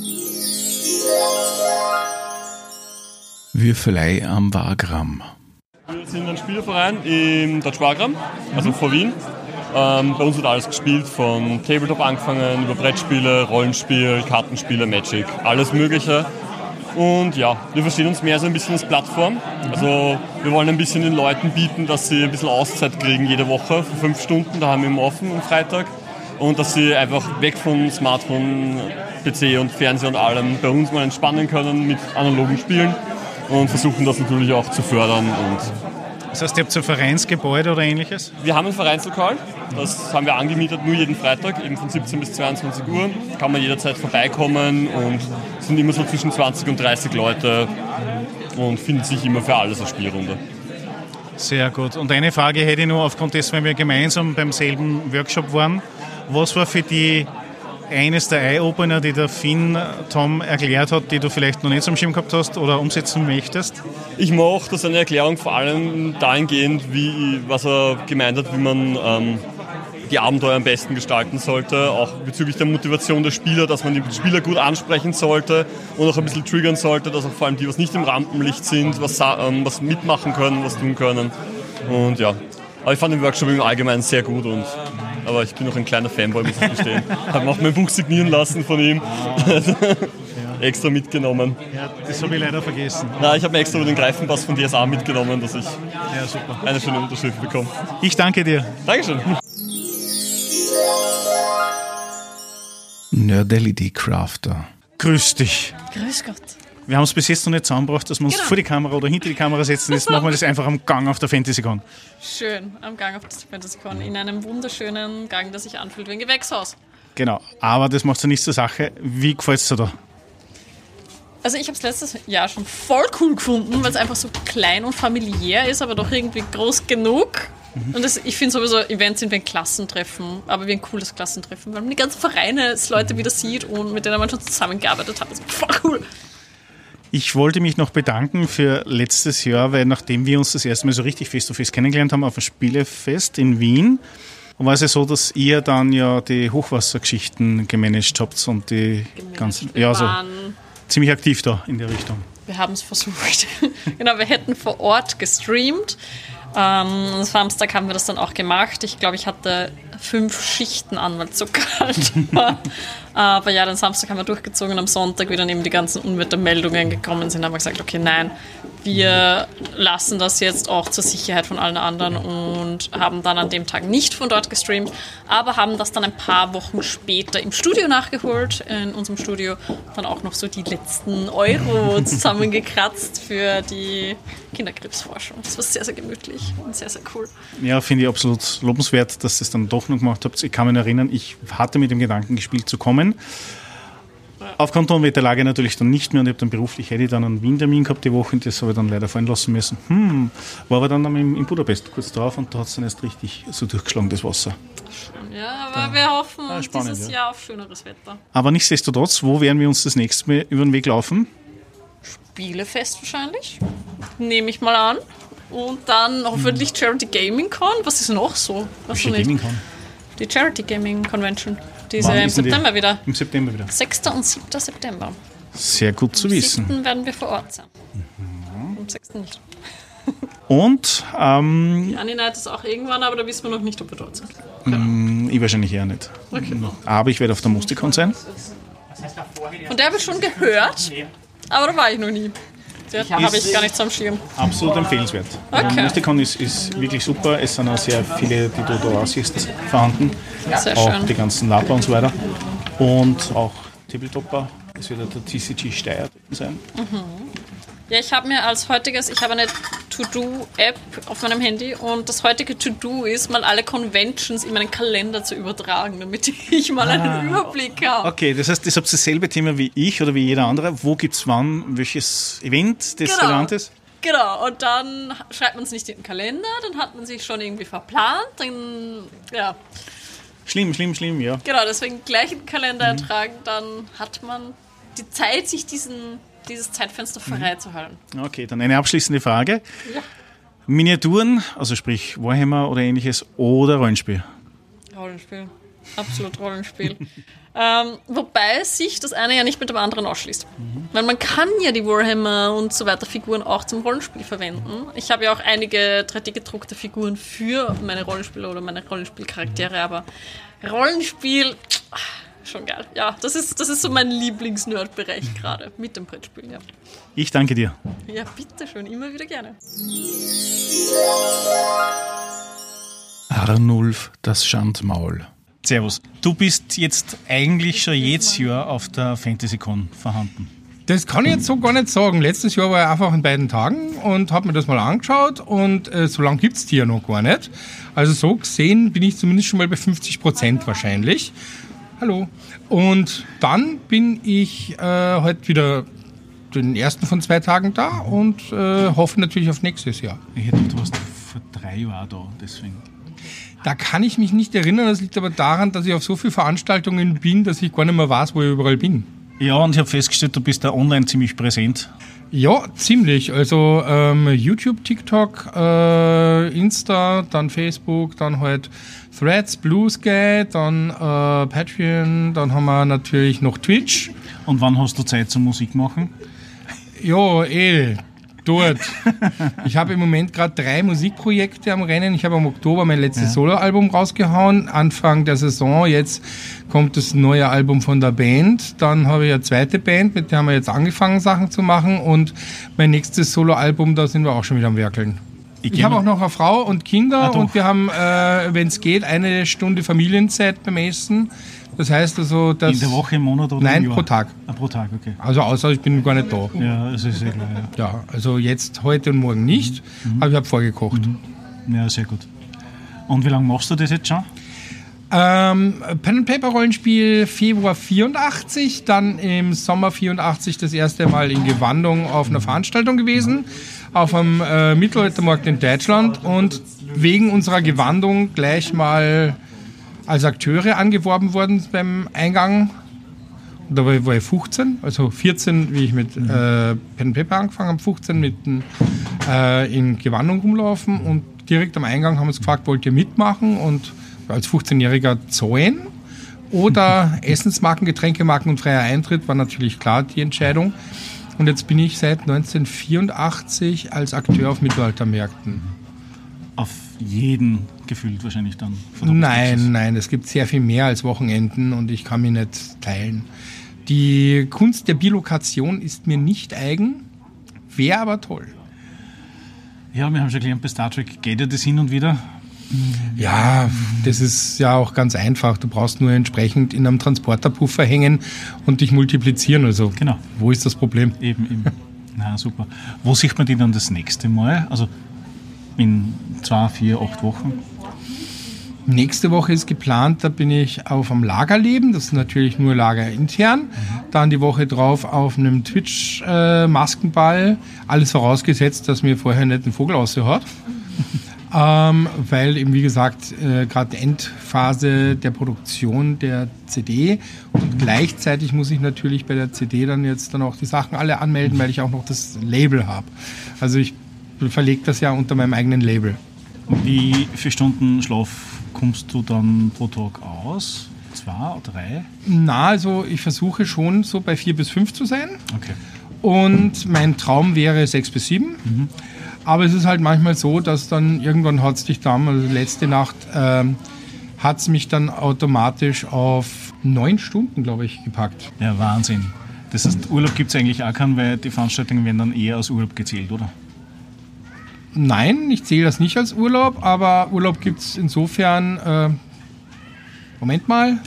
Würfelei am Wagram. Wir sind ein Spielverein im Dutch Wagram, also vor Wien. Bei uns wird alles gespielt, von Tabletop angefangen, über Brettspiele, Rollenspiel, Kartenspiele, Magic, alles Mögliche. Und ja, wir verstehen uns mehr so ein bisschen als Plattform. Also wir wollen ein bisschen den Leuten bieten, dass sie ein bisschen Auszeit kriegen jede Woche für 5 Stunden, da haben wir immer offen am Freitag. Und dass sie einfach weg von Smartphone, PC und Fernseher und allem bei uns mal entspannen können mit analogen Spielen und versuchen das natürlich auch zu fördern. Das heißt, ihr habt so ein Vereinsgebäude oder ähnliches? Wir haben ein Vereinslokal, das haben wir angemietet, nur jeden Freitag, eben von 17 bis 22 Uhr. Kann man jederzeit vorbeikommen und es sind immer so zwischen 20 und 30 Leute und findet sich immer für alles eine Spielrunde. Sehr gut. Und eine Frage hätte ich nur aufgrund dessen, wenn wir gemeinsam beim selben Workshop waren. Was war für die eines der Eye-Opener, die der Finn Tom erklärt hat, die du vielleicht noch nicht so am Schirm gehabt hast oder umsetzen möchtest? Ich mochte seine Erklärung vor allem dahingehend, was er gemeint hat, wie man die Abenteuer am besten gestalten sollte, auch bezüglich der Motivation der Spieler, dass man die Spieler gut ansprechen sollte und auch ein bisschen triggern sollte, dass auch vor allem die, was nicht im Rampenlicht sind, was mitmachen können, was tun können. Und ja, aber ich fand den Workshop im Allgemeinen sehr gut, aber ich bin noch ein kleiner Fanboy, muss ich gestehen. Habe auch mein Buch signieren lassen von ihm. Extra mitgenommen. Ja, das habe ich leider vergessen. Nein, ich habe mir extra den Greifenpass von DSA mitgenommen, dass ich eine schöne Unterschrift bekomme. Ich danke dir. Dankeschön. Nerdality Crafter. Grüß dich. Grüß Gott. Wir haben es bis jetzt noch nicht zusammengebracht, dass wir uns vor die Kamera oder hinter die Kamera setzen. Jetzt machen wir das einfach am Gang auf der FantasyCon. Schön, am Gang auf der FantasyCon. In einem wunderschönen Gang, der sich anfühlt wie ein Gewächshaus. Genau, aber das macht ja nichts zur Sache. Wie gefällt es dir da? Also ich habe es letztes Jahr schon voll cool gefunden, weil es einfach so klein und familiär ist, aber doch irgendwie groß genug. Und ich finde sowieso, Events sind wie ein Klassentreffen, aber wie ein cooles Klassentreffen, weil man die ganzen Vereine, Leute wieder sieht und mit denen man schon zusammengearbeitet hat. Das ist voll cool. Ich wollte mich noch bedanken für letztes Jahr, weil nachdem wir uns das erste Mal so richtig face-to-face kennengelernt haben auf dem Spielefest in Wien, war es ja so, dass ihr dann ja die Hochwassergeschichten gemanagt habt und die ganzen, ja, so ziemlich aktiv da in der Richtung. Wir haben es versucht. Genau, wir hätten vor Ort gestreamt. Am Samstag haben wir das dann auch gemacht. Ich glaube, ich hatte 5 Schichten an, weil es so kalt war. Aber ja, den Samstag haben wir durchgezogen. Am Sonntag, wie dann eben die ganzen Unwettermeldungen gekommen sind, haben wir gesagt, okay, nein, wir lassen das jetzt auch zur Sicherheit von allen anderen und haben dann an dem Tag nicht von dort gestreamt, aber haben das dann ein paar Wochen später im Studio nachgeholt, in unserem Studio, dann auch noch so die letzten Euro zusammengekratzt für die Kinderkrebsforschung. Das war sehr, sehr gemütlich und sehr, sehr cool. Ja, finde ich absolut lobenswert, dass ihr es dann doch noch gemacht habt. Ich kann mich erinnern, ich hatte mit dem Gedanken gespielt zu kommen. Aufgrund der Wetterlage natürlich dann nicht mehr und ich habe dann beruflich hätte ich dann einen Wien-Termin gehabt die Woche und das habe ich dann leider fallen lassen müssen. War aber dann in Budapest kurz drauf und da hat es dann erst richtig so durchgeschlagen, das Wasser. Ja, aber wir hoffen spannend, dieses Jahr auf schöneres Wetter. Aber nichtsdestotrotz, wo werden wir uns das nächste Mal über den Weg laufen? Spielefest wahrscheinlich, nehme ich mal an. Und dann hoffentlich Charity Gaming Con. Was ist noch so? Gaming Con? Die Charity Gaming Convention. Die ist Wann im ist denn die? September wieder. Im September wieder. 6. und 7. September. Sehr gut zu wissen. Am 7. werden wir vor Ort sein. Am 6. nicht. Und Die Anni-Night ist auch irgendwann, aber da wissen wir noch nicht, ob wir dort sind. ich wahrscheinlich eher nicht. Okay. Aber ich werde auf der Mustikon sein. Von der habe ich schon gehört, aber da war ich noch nie. Die habe ich gar nicht so am Schirm. Absolut empfehlenswert. Okay. Mustikon ist wirklich super. Es sind auch sehr viele, die du da aussiehst, vorhanden. Sehr auch schön. die ganzen Laper und so weiter. Und auch Tabletopper. Es wird der TCG Steyr sein. Ja, ich habe mir als heutiges, ich habe eine To-Do-App auf meinem Handy und das heutige To-Do ist, mal alle Conventions in meinen Kalender zu übertragen, damit ich mal einen Überblick habe. Okay, das heißt, das habt dasselbe Thema wie ich oder wie jeder andere. Wo gibt es wann welches Event, das relevant ist? Genau, und dann schreibt man es nicht in den Kalender, dann hat man sich schon irgendwie verplant, dann, ja. Schlimm, ja. Genau, deswegen gleich in den Kalender ertragen, dann hat man die Zeit, sich dieses Zeitfenster freizuhalten. Okay, dann eine abschließende Frage. Ja. Miniaturen, also sprich Warhammer oder ähnliches oder Rollenspiel? Rollenspiel. Absolut Rollenspiel. Wobei sich das eine ja nicht mit dem anderen ausschließt. Weil man kann ja die Warhammer und so weiter Figuren auch zum Rollenspiel verwenden. Ich habe ja auch einige 3D-gedruckte Figuren für meine Rollenspiele oder meine Rollenspielcharaktere, aber Rollenspiel, schon geil. Ja, das ist so mein Lieblings-Nerd-Bereich gerade mit dem Brettspiel, ja. Ich danke dir. Ja, bitteschön, immer wieder gerne. Arnulf, das Schandmaul. Servus. Du bist jetzt eigentlich schon jedes Jahr auf der FantasyCon vorhanden. Das kann ich jetzt so gar nicht sagen. Letztes Jahr war ich einfach an beiden Tagen und habe mir das mal angeschaut und so lange gibt es die ja noch gar nicht. Also so gesehen bin ich zumindest schon mal bei 50% wahrscheinlich. Hallo. Und dann bin ich heute wieder den ersten von 2 Tagen da und hoffe natürlich auf nächstes Jahr. Ich hätte gedacht, du warst vor 3 Jahren da, deswegen. Da kann ich mich nicht erinnern, das liegt aber daran, dass ich auf so vielen Veranstaltungen bin, dass ich gar nicht mehr weiß, wo ich überall bin. Ja, und ich habe festgestellt, du bist da online ziemlich präsent. Ja, ziemlich. Also YouTube, TikTok, Insta, dann Facebook, dann halt Threads, Blue Sky, dann Patreon, dann haben wir natürlich noch Twitch. Und wann hast du Zeit zum Musik machen? Ja, dort. Ich habe im Moment gerade 3 Musikprojekte am Rennen. Ich habe im Oktober mein letztes Soloalbum rausgehauen. Anfang der Saison, jetzt kommt das neue Album von der Band. Dann habe ich eine zweite Band, mit der haben wir jetzt angefangen, Sachen zu machen. Und mein nächstes Soloalbum, da sind wir auch schon wieder am Werkeln. Ich habe auch noch eine Frau und Kinder und wir haben, wenn es geht, 1 Stunde Familienzeit beim Essen. Das heißt also, dass... In der Woche, im Monat oder Nein, im Jahr? pro Tag. Pro Tag, okay. Also außer ich bin gar nicht da. Ja, das ist sehr klar, ja. Ja, also jetzt, heute und morgen nicht, aber ich habe vorgekocht. Ja, sehr gut. Und wie lange machst du das jetzt schon? Pen-and-Paper-Rollenspiel Februar 84, dann im Sommer 84 das erste Mal in Gewandung auf einer Veranstaltung gewesen, auf einem Mittelaltermarkt in Deutschland und wegen unserer Gewandung gleich mal als Akteure angeworben worden beim Eingang. Da war ich 15, also 14, wie ich mit Pen Paper angefangen habe, 15 mit in Gewandung rumlaufen und direkt am Eingang haben wir uns gefragt, wollt ihr mitmachen und als 15-Jähriger zahlen oder Essensmarken, Getränkemarken und freier Eintritt war natürlich klar die Entscheidung. Und jetzt bin ich seit 1984 als Akteur auf Mittelaltermärkten. Auf jeden gefühlt wahrscheinlich dann? Nein, es gibt sehr viel mehr als Wochenenden und ich kann mich nicht teilen. Die Kunst der Bilokation ist mir nicht eigen, wäre aber toll. Ja, wir haben schon gelernt, bei Star Trek geht ja das hin und wieder. Ja, das ist ja auch ganz einfach. Du brauchst nur entsprechend in einem Transporterpuffer hängen und dich multiplizieren. Also, genau. Wo ist das Problem? Eben. Na, super. Wo sieht man die dann das nächste Mal? Also in 2, 4, 8 Wochen? Nächste Woche ist geplant, da bin ich auf einem Lagerleben, das ist natürlich nur lagerintern. Dann die Woche drauf auf einem Twitch-Maskenball. Alles vorausgesetzt, dass mir vorher nicht ein Vogel aushaut. Weil eben, wie gesagt, gerade die Endphase der Produktion der CD und gleichzeitig muss ich natürlich bei der CD dann auch die Sachen alle anmelden, weil ich auch noch das Label habe. Also ich verlege das ja unter meinem eigenen Label. Wie viele Stunden Schlaf kommst du dann pro Tag aus? 2 oder 3? Na, also ich versuche schon so bei 4 bis 5 zu sein. Okay. Und mein Traum wäre 6 bis 7. Aber es ist halt manchmal so, dass dann irgendwann hat es dich dann, also letzte Nacht hat es mich dann automatisch auf 9 Stunden, glaube ich, gepackt. Ja, Wahnsinn. Das heißt, Urlaub gibt es eigentlich auch keinen, weil die Veranstaltungen werden dann eher als Urlaub gezählt, oder? Nein, ich zähle das nicht als Urlaub, aber Urlaub gibt es insofern, Moment mal,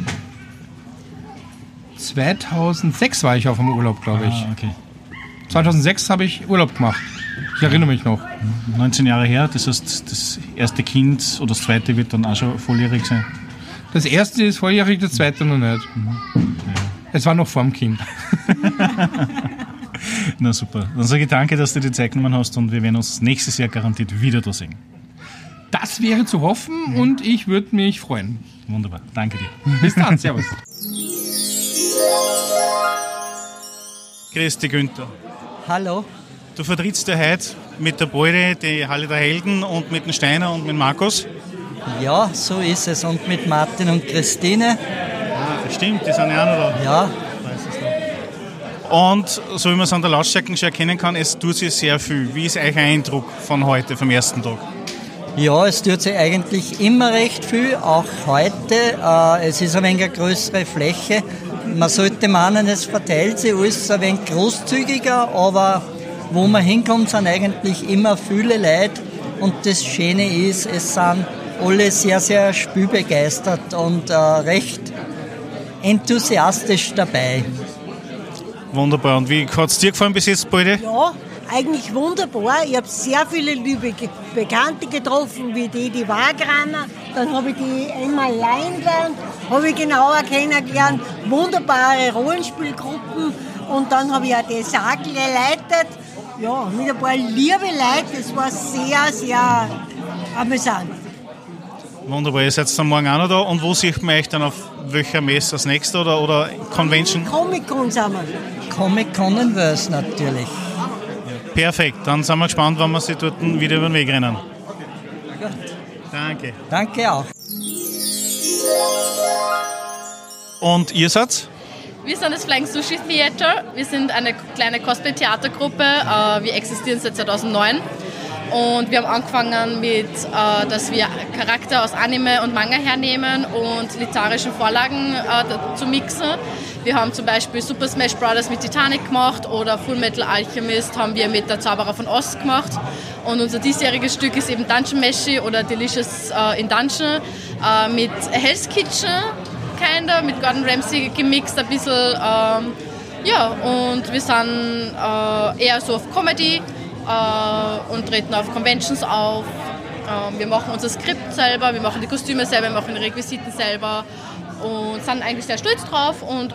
2006 war ich auf dem Urlaub, glaube ich. Okay. 2006 habe ich Urlaub gemacht. Ich erinnere mich noch. 19 Jahre her, das heißt, das erste Kind oder das zweite wird dann auch schon volljährig sein? Das erste ist volljährig, das zweite noch nicht. Ja. Es war noch vorm Kind. Na super. Dann sage ich danke, dass du die Zeit genommen hast und wir werden uns nächstes Jahr garantiert wieder da sehen. Das wäre zu hoffen und ich würde mich freuen. Wunderbar. Danke dir. Bis dann. Servus. Grüß dich, Günther. Hallo. Du vertrittst ja heute mit der Beute die Halle der Helden und mit dem Steiner und mit Markus. Ja, so ist es. Und mit Martin und Christine. Stimmt, die sind ja auch noch da. Ja. Und so wie man es an der Lautstärke schon erkennen kann, es tut sich sehr viel. Wie ist euer Eindruck von heute, vom ersten Tag? Ja, es tut sich eigentlich immer recht viel, auch heute. Es ist ein wenig eine größere Fläche. Man sollte meinen, es verteilt sich alles ein wenig großzügiger, aber wo man hinkommt, sind eigentlich immer viele Leute. Und das Schöne ist, es sind alle sehr, sehr spielbegeistert und recht enthusiastisch dabei. Wunderbar. Und wie hat es dir gefallen bis jetzt, Beute? Ja, eigentlich wunderbar. Ich habe sehr viele liebe Bekannte getroffen, wie die Wagraner. Dann habe ich die Emma Leinland, habe ich genauer kennengelernt. Wunderbare Rollenspielgruppen. Und dann habe ich auch die Saal geleitet. Ja, mit ein paar liebe Leute. Das war sehr, sehr amüsant. Wunderbar. Ihr seid dann morgen auch noch da. Und wo sieht man euch dann auf welcher Messe als nächstes oder Convention? Comic-Con sind wir. Comic-Con-Verse natürlich. Perfekt, dann sind wir gespannt, wann wir sie dort wieder über den Weg rennen. Gut. Danke. Danke auch. Und ihr seid? Wir sind das Flying Sushi Theater. Wir sind eine kleine Cosplay-Theatergruppe. Wir existieren seit 2009. Und wir haben angefangen mit, dass wir Charakter aus Anime und Manga hernehmen und literarischen Vorlagen zu mixen. Wir haben zum Beispiel Super Smash Bros. Mit Titanic gemacht oder Full Metal Alchemist haben wir mit der Zauberer von Ost gemacht. Und unser diesjähriges Stück ist eben Dungeon Meshi oder Delicious in Dungeon mit Hell's Kitchen, mit Gordon Ramsay gemixt ein bisschen. Und wir sind eher so auf Comedy und treten auf Conventions auf. Wir machen unser Skript selber, wir machen die Kostüme selber, wir machen die Requisiten selber und sind eigentlich sehr stolz drauf und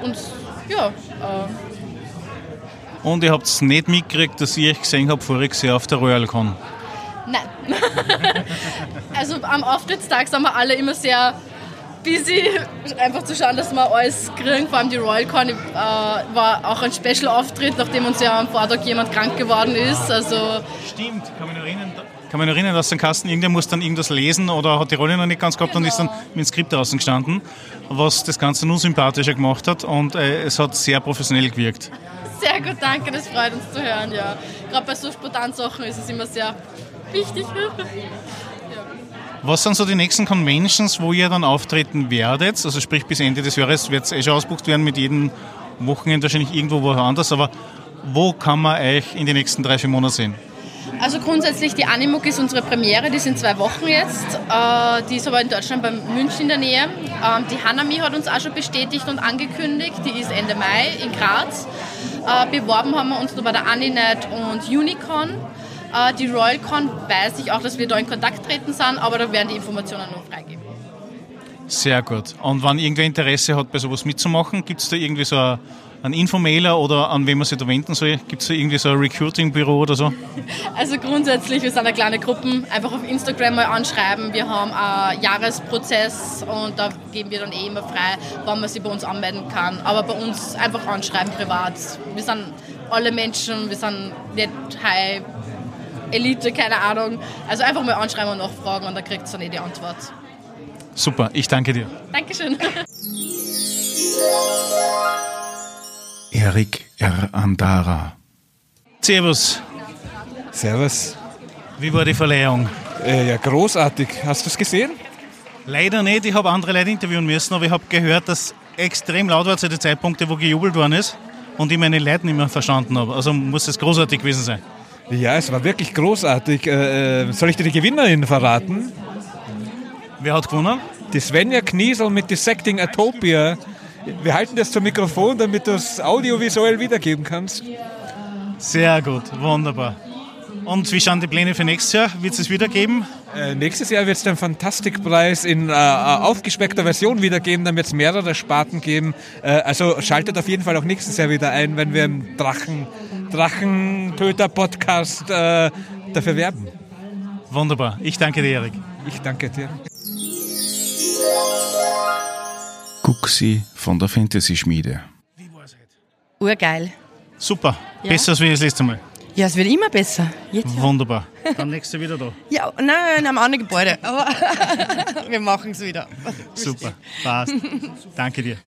Und ihr habt es nicht mitgekriegt, dass ich euch gesehen habe voriges Jahr auf der RoyalCon? Nein. Also am Auftrittstag sind wir alle immer sehr busy, einfach zu schauen, dass wir alles kriegen, vor allem die RoyalCon war auch ein Special-Auftritt, nachdem uns ja am Vortag jemand krank geworden ist. Also stimmt, kann mich noch erinnern, dass der Kasten irgendwer muss dann irgendwas lesen oder hat die Rolle noch nicht ganz gehabt und ist dann mit dem Skript draußen gestanden, was das Ganze nur sympathischer gemacht hat und es hat sehr professionell gewirkt. Sehr gut, danke, das freut uns zu hören, ja. Gerade bei so spontanen Sachen ist es immer sehr wichtig. Was sind so die nächsten Conventions, wo ihr dann auftreten werdet? Also sprich bis Ende des Jahres wird es schon ausgebucht werden, mit jedem Wochenende wahrscheinlich irgendwo woanders, aber wo kann man euch in den nächsten 3-4 Monaten sehen? Also grundsätzlich die Animuk ist unsere Premiere, die sind 2 Wochen jetzt. Die ist aber in Deutschland bei München in der Nähe. Die Hanami hat uns auch schon bestätigt und angekündigt, die ist Ende Mai in Graz. Beworben haben wir uns nur bei der Animet und Unicon. Die RoyalCon weiß ich auch, dass wir da in Kontakt treten sind, aber da werden die Informationen noch freigeben. Sehr gut. Und wenn irgendwer Interesse hat, bei sowas mitzumachen, gibt es da irgendwie so einen Infomailer oder an wen man sich da wenden soll? Gibt es da irgendwie so ein Recruiting-Büro oder so? Also grundsätzlich, wir sind eine kleine Gruppe, einfach auf Instagram mal anschreiben. Wir haben einen Jahresprozess und da geben wir dann immer frei, wann man sich bei uns anmelden kann. Aber bei uns einfach anschreiben, privat. Wir sind alle Menschen, wir sind nicht High Elite, keine Ahnung. Also einfach mal anschreiben und nachfragen und dann kriegt ihr dann die Antwort. Super, ich danke dir. Dankeschön. Erik R. Andara. Servus. Servus. Wie war die Verleihung? Ja, großartig. Hast du es gesehen? Leider nicht. Ich habe andere Leute interviewen müssen, aber ich habe gehört, dass extrem laut war zu den Zeitpunkten, wo gejubelt worden ist und ich meine Leute nicht mehr verstanden habe. Also muss es großartig gewesen sein. Ja, es war wirklich großartig. Soll ich dir die Gewinnerin verraten? Wer hat gewonnen? Die Svenja Kniesel mit Dissecting Atopia. Wir halten das zum Mikrofon, damit du es audiovisuell wiedergeben kannst. Sehr gut, wunderbar. Und wie schauen die Pläne für nächstes Jahr? Wird es es wieder geben? Nächstes Jahr wird es den Fantastikpreis in aufgespeckter Version wieder geben. Dann wird es mehrere Sparten geben. Also schaltet auf jeden Fall auch nächstes Jahr wieder ein, wenn wir im Drachentöter-Podcast dafür werben. Wunderbar. Ich danke dir, Erik. Ich danke dir. Guxi von der Fantasy-Schmiede. Urgeil. Super. Ja. Besser als wie das letzte Mal. Ja, es wird immer besser. Jetzt Wunderbar. Dann nächstes Jahr wieder da. Ja, nein, in einem anderen Gebäude. Aber wir machen es wieder. Super. Passt. Danke dir.